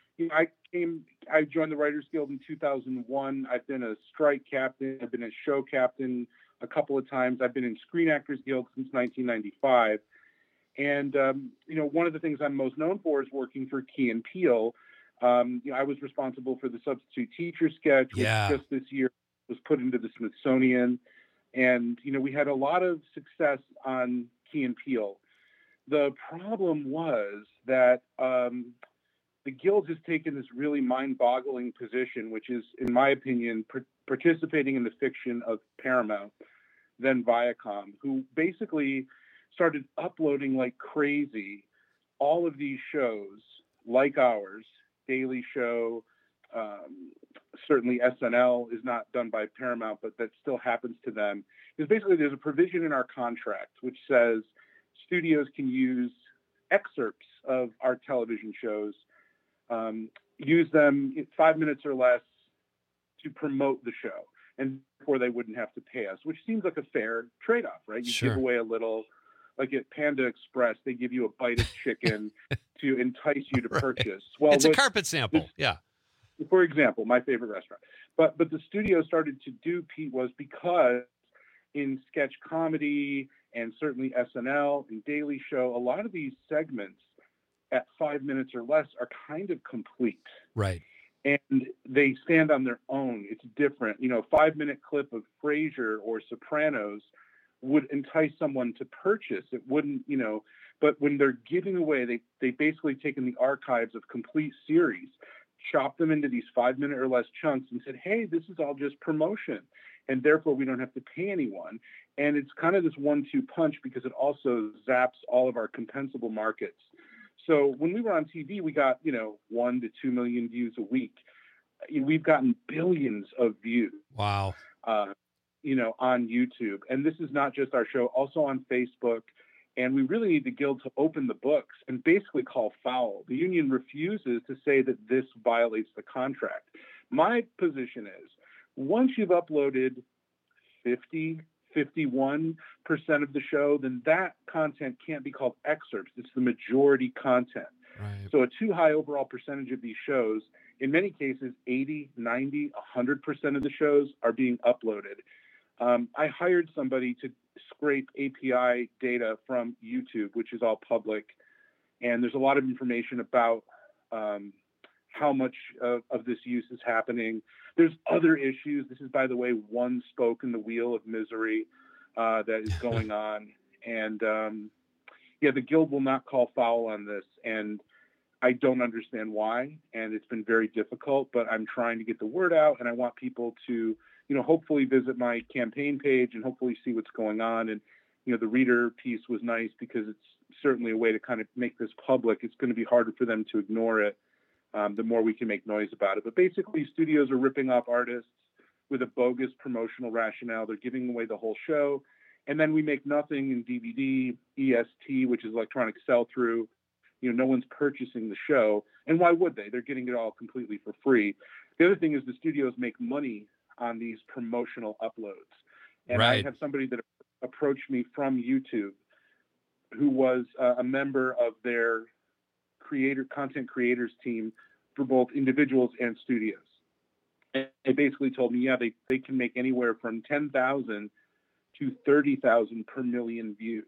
G: I joined the Writers Guild in 2001. I've been a strike captain. I've been a show captain a couple of times. I've been in Screen Actors Guild since 1995. And, one of the things I'm most known for is working for Key and Peele. I was responsible for the substitute teacher sketch, which just this year was put into the Smithsonian. And, we had a lot of success on Key and Peele. The problem was that the Guild has taken this really mind-boggling position, which is, in my opinion, participating in the fiction of Paramount, then Viacom, who basically started uploading like crazy all of these shows like ours, Daily Show, certainly SNL is not done by Paramount, but that still happens to them. Because basically there's a provision in our contract which says studios can use excerpts of our television shows, use them in 5 minutes or less to promote the show, and therefore they wouldn't have to pay us, which seems like a fair trade-off, right? You
O: Sure.
G: give away a little, like at Panda Express, they give you a bite of chicken to entice you to purchase. Well,
O: It's a carpet sample. Yeah.
G: For example, my favorite restaurant. But the studio started to do, Pete, was because in sketch comedy and certainly SNL and Daily Show, a lot of these segments at 5 minutes or less are kind of complete.
O: Right.
G: And they stand on their own. It's different. You know, 5-minute clip of Frasier or Sopranos would entice someone to purchase. It wouldn't, you know, but when they're giving away, they basically taken the archives of complete series, chopped them into these 5-minute or less chunks and said, hey, this is all just promotion. And therefore we don't have to pay anyone. And it's kind of this 1-2 punch because it also zaps all of our compensable markets. So when we were on TV, we got, 1 to 2 million views a week. We've gotten billions of views.
O: Wow.
G: On YouTube. And this is not just our show, also on Facebook. And we really need the Guild to open the books and basically call foul. The union refuses to say that this violates the contract. My position is, once you've uploaded 51% of the show, then that content can't be called excerpts. It's the majority content.
O: Right.
G: So a too high overall percentage of these shows, in many cases, 80, 90, 100% of the shows are being uploaded. I hired somebody to scrape API data from YouTube, which is all public. And there's a lot of information about how much of this use is happening. There's other issues. This is, by the way, one spoke in the wheel of misery that is going on. And the Guild will not call foul on this. And I don't understand why. And it's been very difficult, but I'm trying to get the word out. And I want people to, hopefully visit my campaign page and hopefully see what's going on. And, the reader piece was nice because it's certainly a way to kind of make this public. It's going to be harder for them to ignore it. The more we can make noise about it. But basically, studios are ripping off artists with a bogus promotional rationale. They're giving away the whole show. And then we make nothing in DVD, EST, which is electronic sell-through. No one's purchasing the show. And why would they? They're getting it all completely for free. The other thing is the studios make money on these promotional uploads. And
O: Right.
G: I have somebody that approached me from YouTube who was a member of their content creators team for both individuals and studios. And they basically told me, they can make anywhere from 10,000 to 30,000 per million views.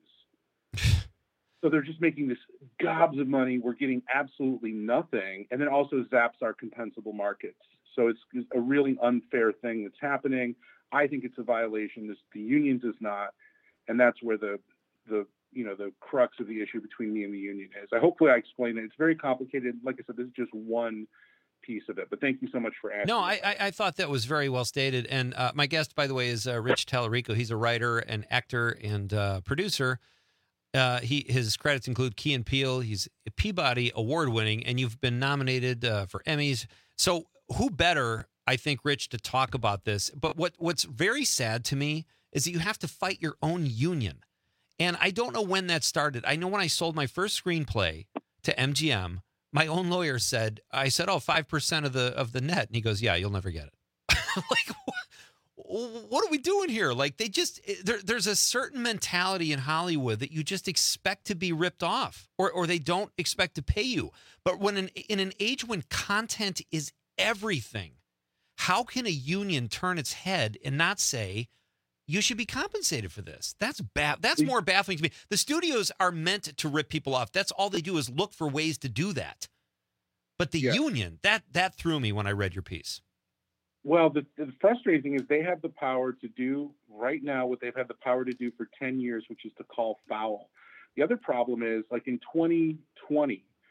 G: So they're just making this gobs of money. We're getting absolutely nothing. And then also zaps our compensable markets. So it's a really unfair thing that's happening. I think it's a violation. The union does not. And that's where the crux of the issue between me and the union is. Hopefully I explained it. It's very complicated. Like I said, this is just one piece of it. But thank you so much for asking.
O: No, I thought that was very well stated. And my guest, by the way, is Rich Tallarico. He's a writer and actor and producer. His credits include Key and Peele. He's a Peabody Award-winning, and you've been nominated for Emmys. So who better, I think, Rich, to talk about this? But what's very sad to me is that you have to fight your own union. And I don't know when that started. I know when I sold my first screenplay to MGM, my own lawyer said, 5% of the net. And he goes, yeah, you'll never get it. Like, what are we doing here? Like, there's a certain mentality in Hollywood that you just expect to be ripped off or they don't expect to pay you. But when in an age when content is everything, how can a union turn its head and not say, you should be compensated for this? That's bad. That's more baffling to me. The studios are meant to rip people off. That's all they do is look for ways to do that. But the union, that threw me when I read your piece.
G: Well, the frustrating thing is they have the power to do right now what they've had the power to do for 10 years, which is to call foul. The other problem is, like in 2020,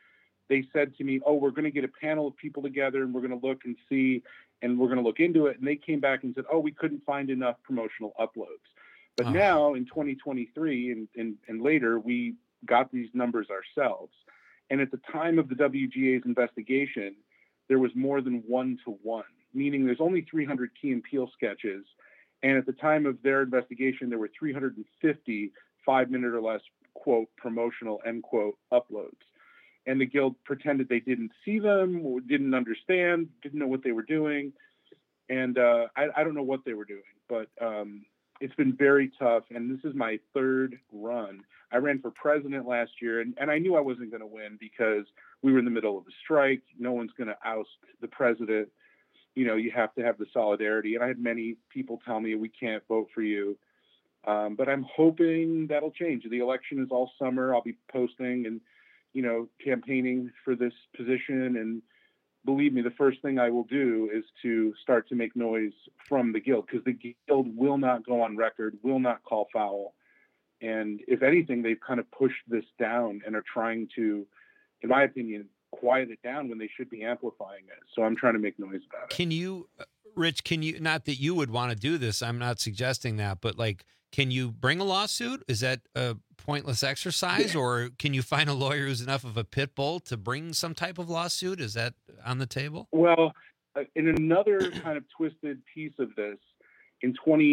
G: they said to me, oh, we're going to get a panel of people together and we're going to look and see, and we're going to look into it. And they came back and said, oh, we couldn't find enough promotional uploads. But now in 2023 and later, we got these numbers ourselves. And at the time of the WGA's investigation, there was more than 1-to-1, meaning there's only 300 Key and Peele sketches. And at the time of their investigation, there were 350 5-minute or less, quote, promotional, end quote, uploads. And the Guild pretended they didn't see them, or didn't understand, didn't know what they were doing. And I don't know what they were doing, but it's been very tough. And this is my third run. I ran for president last year, and I knew I wasn't going to win because we were in the middle of a strike. No one's going to oust the president. You know, you have to have the solidarity. And I had many people tell me, we can't vote for you. But I'm hoping that'll change. The election is all summer. I'll be posting and, you know, campaigning for this position. And believe me, the first thing I will do is to start to make noise from the Guild, because the Guild will not go on record, will not call foul. And if anything, they've kind of pushed this down and are trying to, in my opinion, quiet it down when they should be amplifying it. So I'm trying to make noise about it.
O: Can you, Rich, not that you would want to do this, I'm not suggesting that, but like, can you bring a lawsuit? Is that a pointless exercise, or can you find a lawyer who's enough of a pit bull to bring some type of lawsuit? Is that on the table?
G: Well, in another kind of twisted piece of this, in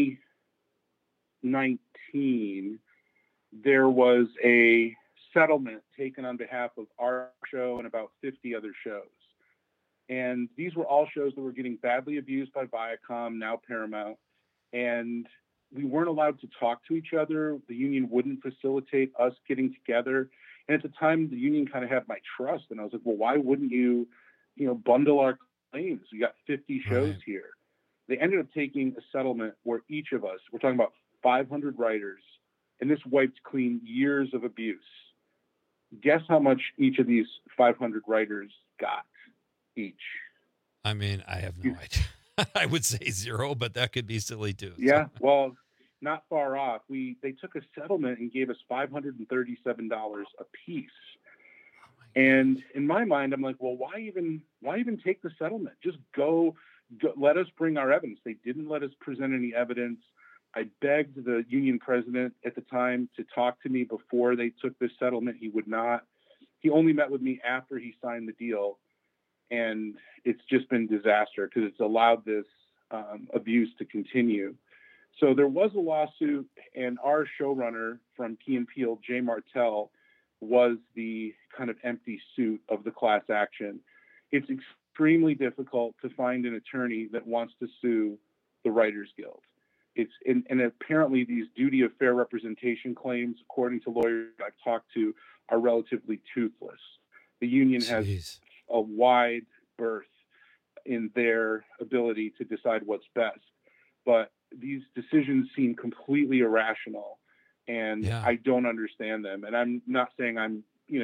G: 2019, there was a settlement taken on behalf of our show and about 50 other shows. And these were all shows that were getting badly abused by Viacom, now Paramount. And we weren't allowed to talk to each other. The union wouldn't facilitate us getting together. And at the time, the union kind of had my trust. And I was like, well, why wouldn't you bundle our claims? We got 50 shows here. They ended up taking a settlement where each of us, we're talking about 500 writers, and this wiped clean years of abuse. Guess how much each of these 500 writers got each?
O: I mean, I have no idea. I would say zero, but that could be silly too.
G: Yeah, well, not far off. They took a settlement and gave us $537 a piece. And in my mind, I'm like, well, why even take the settlement? Just go, let us bring our evidence. They didn't let us present any evidence. I begged the union president at the time to talk to me before they took this settlement. He would not. He only met with me after he signed the deal. And it's just been disaster because it's allowed this abuse to continue. So there was a lawsuit, and our showrunner from Key and Peele, Jay Martell, was the kind of empty suit of the class action. It's extremely difficult to find an attorney that wants to sue the Writers Guild. And apparently these duty of fair representation claims, according to lawyers I've talked to, are relatively toothless. The union has a wide berth in their ability to decide what's best. But these decisions seem completely irrational, and I don't understand them. And I'm not saying I'm,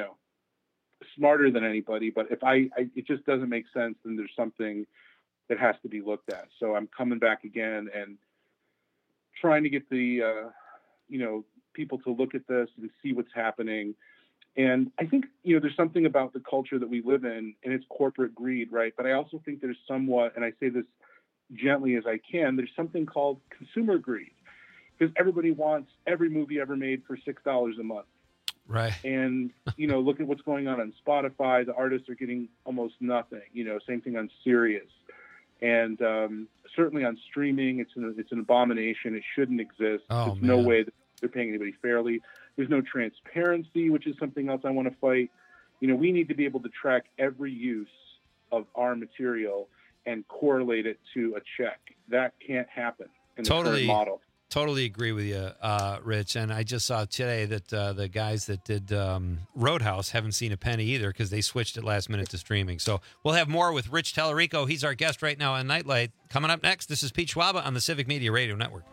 G: smarter than anybody, but if it just doesn't make sense, then there's something that has to be looked at. So I'm coming back again and trying to get the, people to look at this and see what's happening. And I think, there's something about the culture that we live in, and it's corporate greed, right? But I also think there's somewhat, and I say this gently as I can, there's something called consumer greed, because everybody wants every movie ever made for $6 a month.
O: Right.
G: And, look at what's going on Spotify. The artists are getting almost nothing, same thing on Sirius. And certainly on streaming, it's an abomination. It shouldn't exist. There's no way that they're paying anybody fairly. There's no transparency, which is something else I want to fight. We need to be able to track every use of our material and correlate it to a check. That can't happen in the current model.
O: Totally agree with you, Rich. And I just saw today that the guys that did Roadhouse haven't seen a penny either because they switched it last minute to streaming. So we'll have more with Rich Tallarico. He's our guest right now on Nightlight. Coming up next, this is Pete Schwaba on the Civic Media Radio Network.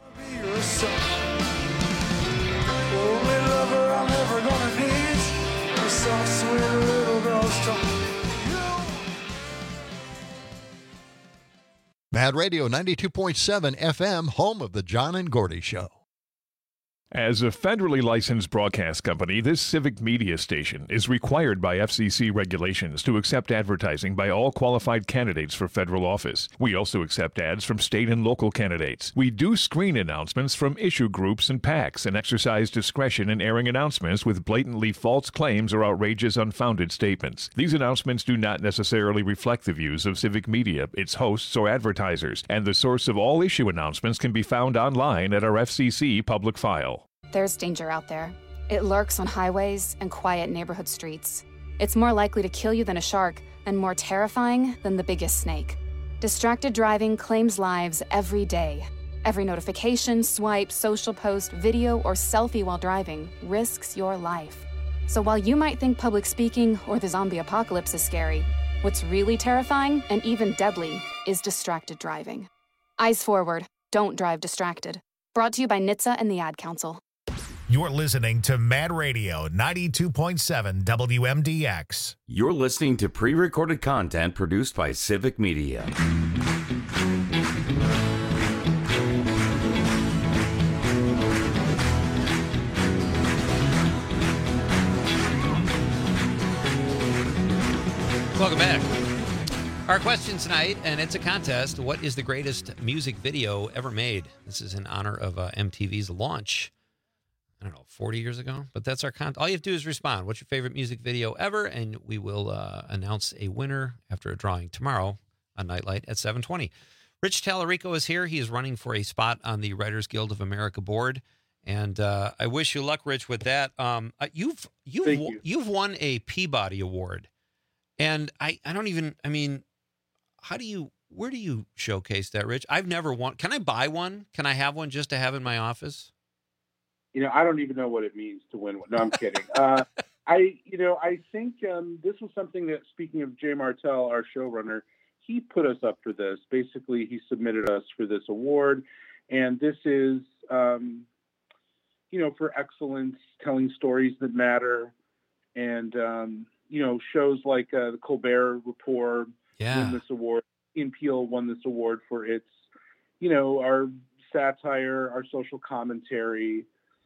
H: Mad Radio 92.7 FM, home of the John and Gordy Show. As a federally licensed broadcast company, this civic media station is required by FCC regulations to accept advertising by all qualified candidates for federal office. We also accept ads from state and local candidates. We do screen announcements from issue groups and PACs and exercise discretion in airing announcements with blatantly false claims or outrageous, unfounded statements. These announcements do not necessarily reflect the views of civic media, its hosts, or advertisers, and the source of all issue announcements can be found online at our FCC public file.
I: There's danger out there. It lurks on highways and quiet neighborhood streets. It's more likely to kill you than a shark and more terrifying than the biggest snake. Distracted driving claims lives every day. Every notification, swipe, social post, video, or selfie while driving risks your life. So while you might think public speaking or the zombie apocalypse is scary, what's really terrifying and even deadly is distracted driving. Eyes forward. Don't drive distracted. Brought to you by NHTSA and the Ad Council.
A: You're listening to Mad Radio 92.7 WMDX.
Q: You're listening to pre-recorded content produced by Civic Media.
O: Welcome back. Our question tonight, and it's a contest. What is the greatest music video ever made? This is in honor of MTV's launch, I don't know, 40 years ago. But that's our contest. All you have to do is respond. What's your favorite music video ever? And we will announce a winner after a drawing tomorrow on Nightlight at 7:20. Rich Tallarico is here. He is running for a spot on the Writers Guild of America board. And I wish you luck, Rich, with that. You've won a Peabody Award. And I don't even, I mean, where do you showcase that, Rich? I've never won. Can I buy one? Can I have one just to have in my office?
G: I don't even know what it means to win one. No, I'm kidding. I think this was something that, speaking of Jay Martell, our showrunner, he put us up for this. Basically, he submitted us for this award. And this is, for excellence, telling stories that matter. And, shows like the Colbert Report won this award. Ian Peele won this award for its, our satire, our social commentary.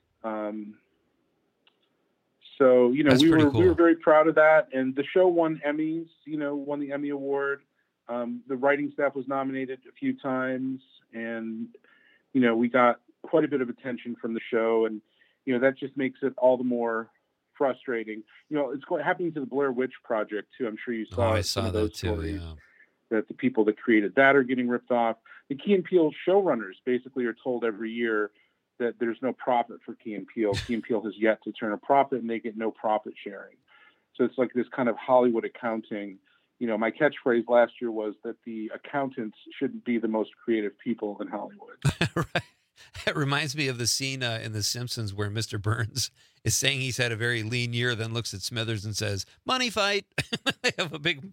G: We were very proud of that. And the show won Emmys, won the Emmy Award. The writing staff was nominated a few times. And, we got quite a bit of attention from the show. And, that just makes it all the more frustrating. It's happening to the Blair Witch Project too. I'm sure you saw.
O: I saw that too. Yeah.
G: That the people that created that are getting ripped off. The Key and Peele showrunners basically are told every year that there's no profit for Key and Peele. Key and Peele has yet to turn a profit, and they get no profit sharing. So it's like this kind of Hollywood accounting. My catchphrase last year was that the accountants shouldn't be the most creative people in Hollywood.
O: Right. It reminds me of the scene in The Simpsons where Mr. Burns is saying he's had a very lean year, then looks at Smithers and says, "Money fight." They have a big.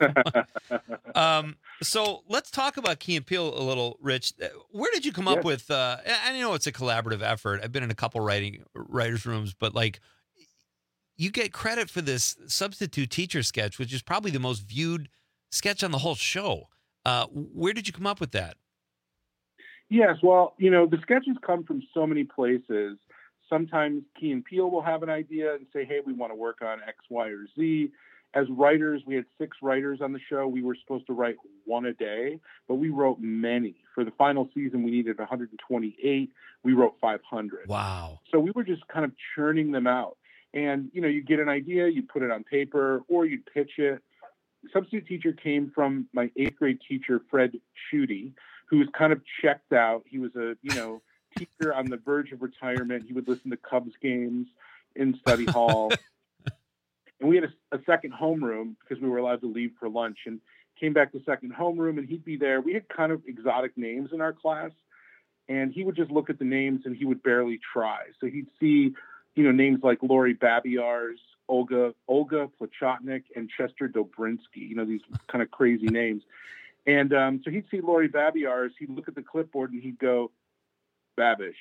O: So let's talk about Key and Peele a little, Rich. Where did you come up with? I know it's a collaborative effort. I've been in a couple writers' rooms, but you get credit for this substitute teacher sketch, which is probably the most viewed sketch on the whole show. Where did you come up with that?
G: Yes, well, the sketches come from so many places. Sometimes Key and Peele will have an idea and say, hey, we want to work on X, Y, or Z. As writers, we had 6 writers on the show. We were supposed to write 1 a day, but we wrote many. For the final season, we needed 128. We wrote 500.
O: Wow.
G: So we were just kind of churning them out. And, you get an idea, you put it on paper, or you'd pitch it. Substitute teacher came from my 8th grade teacher, Fred Schutte, who was kind of checked out. He was a, teacher on the verge of retirement. He would listen to Cubs games in study hall. And we had a second homeroom because we were allowed to leave for lunch, and came back to second homeroom, and he'd be there. We had kind of exotic names in our class, and he would just look at the names and he would barely try. So he'd see, names like Lori Babiars, Olga Plachotnik, and Chester Dobrinsky, these kind of crazy names. And so he'd see Lori Babiars, he'd look at the clipboard and he'd go, Babish.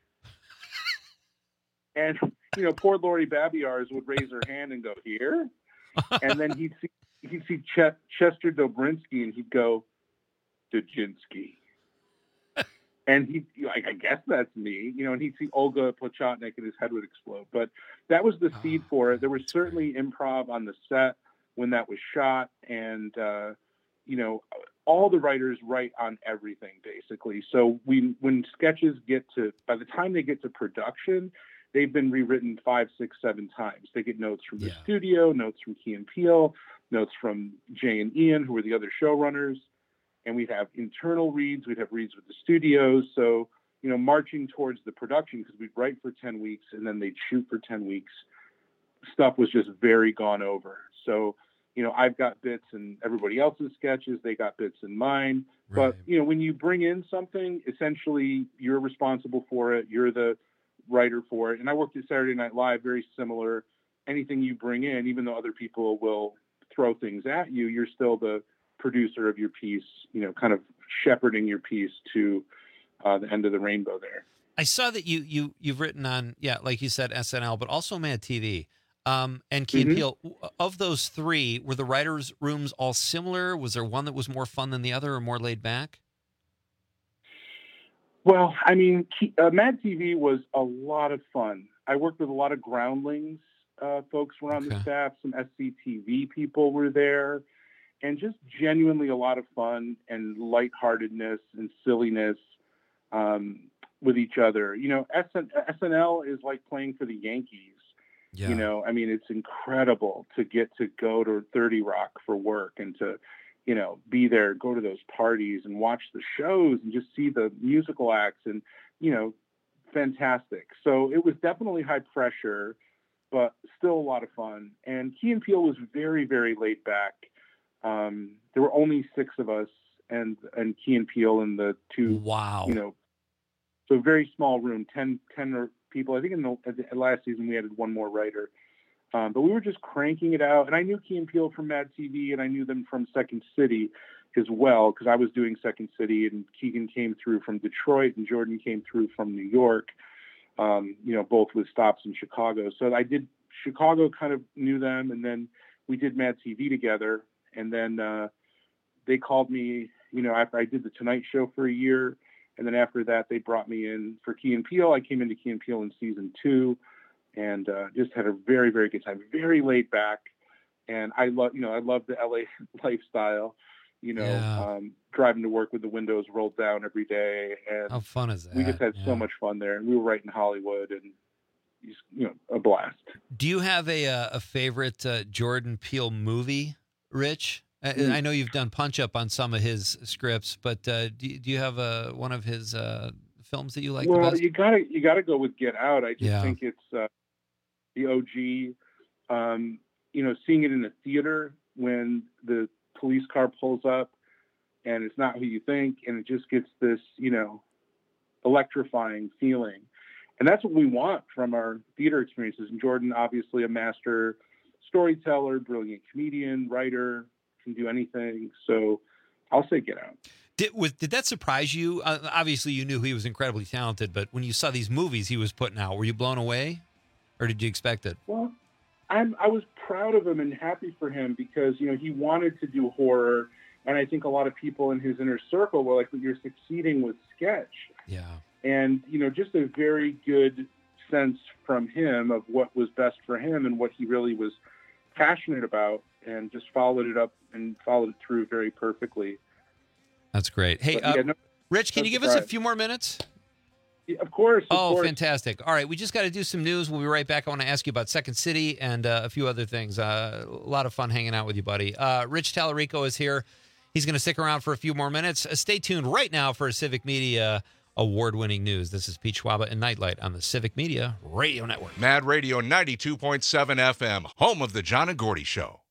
G: And, poor Lori Babiars would raise her hand and go, here? And then he'd see Chester Dobrinsky and he'd go, Dujinski. And he, like, I guess that's me, and he'd see Olga Plachotnik and his head would explode. But that was the seed for it. There was certainly improv on the set when that was shot. And, all the writers write on everything, basically. So when sketches by the time they get to production, they've been rewritten 5, 6, 7 times. They get notes from the studio, notes from Key and Peele, notes from Jay and Ian, who were the other showrunners. And we'd have internal reads. We'd have reads with the studios. So, marching towards the production, because we'd write for 10 weeks and then they'd shoot for 10 weeks, stuff was just very gone over. So, I've got bits in everybody else's sketches. They got bits in mine. Right. But, when you bring in something, essentially you're responsible for it. You're the writer for it. And I worked at Saturday Night Live, very similar. Anything you bring in, even though other people will throw things at you, you're still the producer of your piece, kind of shepherding your piece to the end of the rainbow there.
O: I saw that you've written on, like you said, SNL, but also Mad TV. And Key and Peele. Of those three, were the writers' rooms all similar? Was there one that was more fun than the other or more laid back?
G: Well, I mean, Mad TV was a lot of fun. I worked with a lot of Groundlings folks were on the staff. Some SCTV people were there. And just genuinely a lot of fun and lightheartedness and silliness with each other. SNL is like playing for the Yankees. Yeah. I mean, it's incredible to get to go to 30 Rock for work and to, be there, go to those parties and watch the shows and just see the musical acts and, fantastic. So it was definitely high pressure, but still a lot of fun. And Key and Peele was very, very laid back. There were only 6 of us and Key and Peele and the 2.
O: Wow.
G: So a very small room, 10 people. I think in the last season we added one more writer. But we were just cranking it out. And I knew Key and Peele from Mad TV, and I knew them from Second City as well, because I was doing Second City, and Keegan came through from Detroit, and Jordan came through from New York, both with stops in Chicago. So I did Chicago, kind of knew them, and then we did Mad TV together. And then they called me, after I did The Tonight Show for a year. And then after that, they brought me in for Key and Peele. I came into Key and Peele in season 2 and just had a very, very good time. Very laid back. And I love the LA lifestyle, driving to work with the windows rolled down every day. And
O: how fun is that?
G: We just had so much fun there. And we were right in Hollywood and, a blast.
O: Do you have a favorite Jordan Peele movie, Rich? I know you've done Punch Up on some of his scripts, but do you have one of his films that you like the best?
G: Well, you gotta go with Get Out. I just think it's the OG. Seeing it in a theater when the police car pulls up and it's not who you think, and it just gets this, electrifying feeling. And that's what we want from our theater experiences. And Jordan, obviously a master storyteller, brilliant comedian, writer, can do anything. So I'll say Get Out.
O: Did that surprise you? Obviously you knew he was incredibly talented, but when you saw these movies he was putting out, were you blown away or did you expect it?
G: Well, I was proud of him and happy for him because, he wanted to do horror. And I think a lot of people in his inner circle were like, well, you're succeeding with sketch.
O: Yeah.
G: And, just a very good sense from him of what was best for him and what he really was passionate about, and just followed it up and followed it through very perfectly.
O: That's great. Hey, Rich, can you give us a few more minutes?
G: Yeah, of course. Of course.
O: Fantastic. All right, we just got to do some news. We'll be right back. I want to ask you about Second City and a few other things. A lot of fun hanging out with you, buddy. Rich Tallarico is here. He's going to stick around for a few more minutes. Stay tuned right now for Civic Media award-winning news. This is Pete Schwaba and Nightlight on the Civic Media Radio Network.
P: Mad Radio 92.7 FM, home of the John and Gordy Show.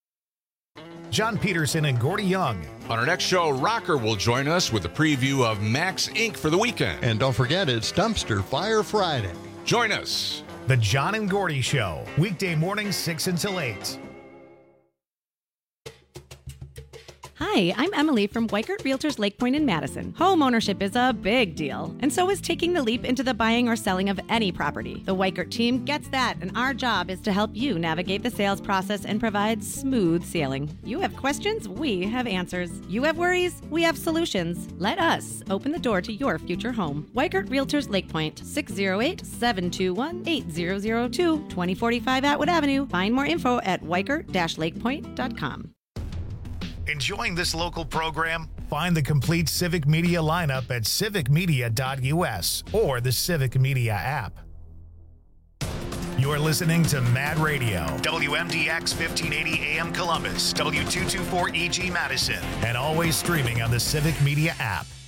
A: John Peterson and Gordy Young.
P: On our next show, Rocker will join us with a preview of Max Inc. for the weekend.
T: And don't forget, it's Dumpster Fire Friday.
P: Join us.
A: The John and Gordy Show, weekday mornings 6 until 8.
J: Hi, Hi, I'm Emily from Weikert Realtors Lake Point in Madison. Home ownership is a big deal, and so is taking the leap into the buying or selling of any property. The Weikert team gets that, and our job is to help you navigate the sales process and provide smooth sailing. You have questions, we have answers. You have worries, we have solutions. Let us open the door to your future home. Weikert Realtors Lake Point, 608-721-8002, 2045 Atwood Avenue. Find more info at weikert-lakepoint.com.
A: Enjoying this local program? Find the complete Civic Media lineup at civicmedia.us or the Civic Media app. You're listening to Mad Radio, WMDX 1580 AM Columbus, W224 EG Madison, and always streaming on the Civic Media app.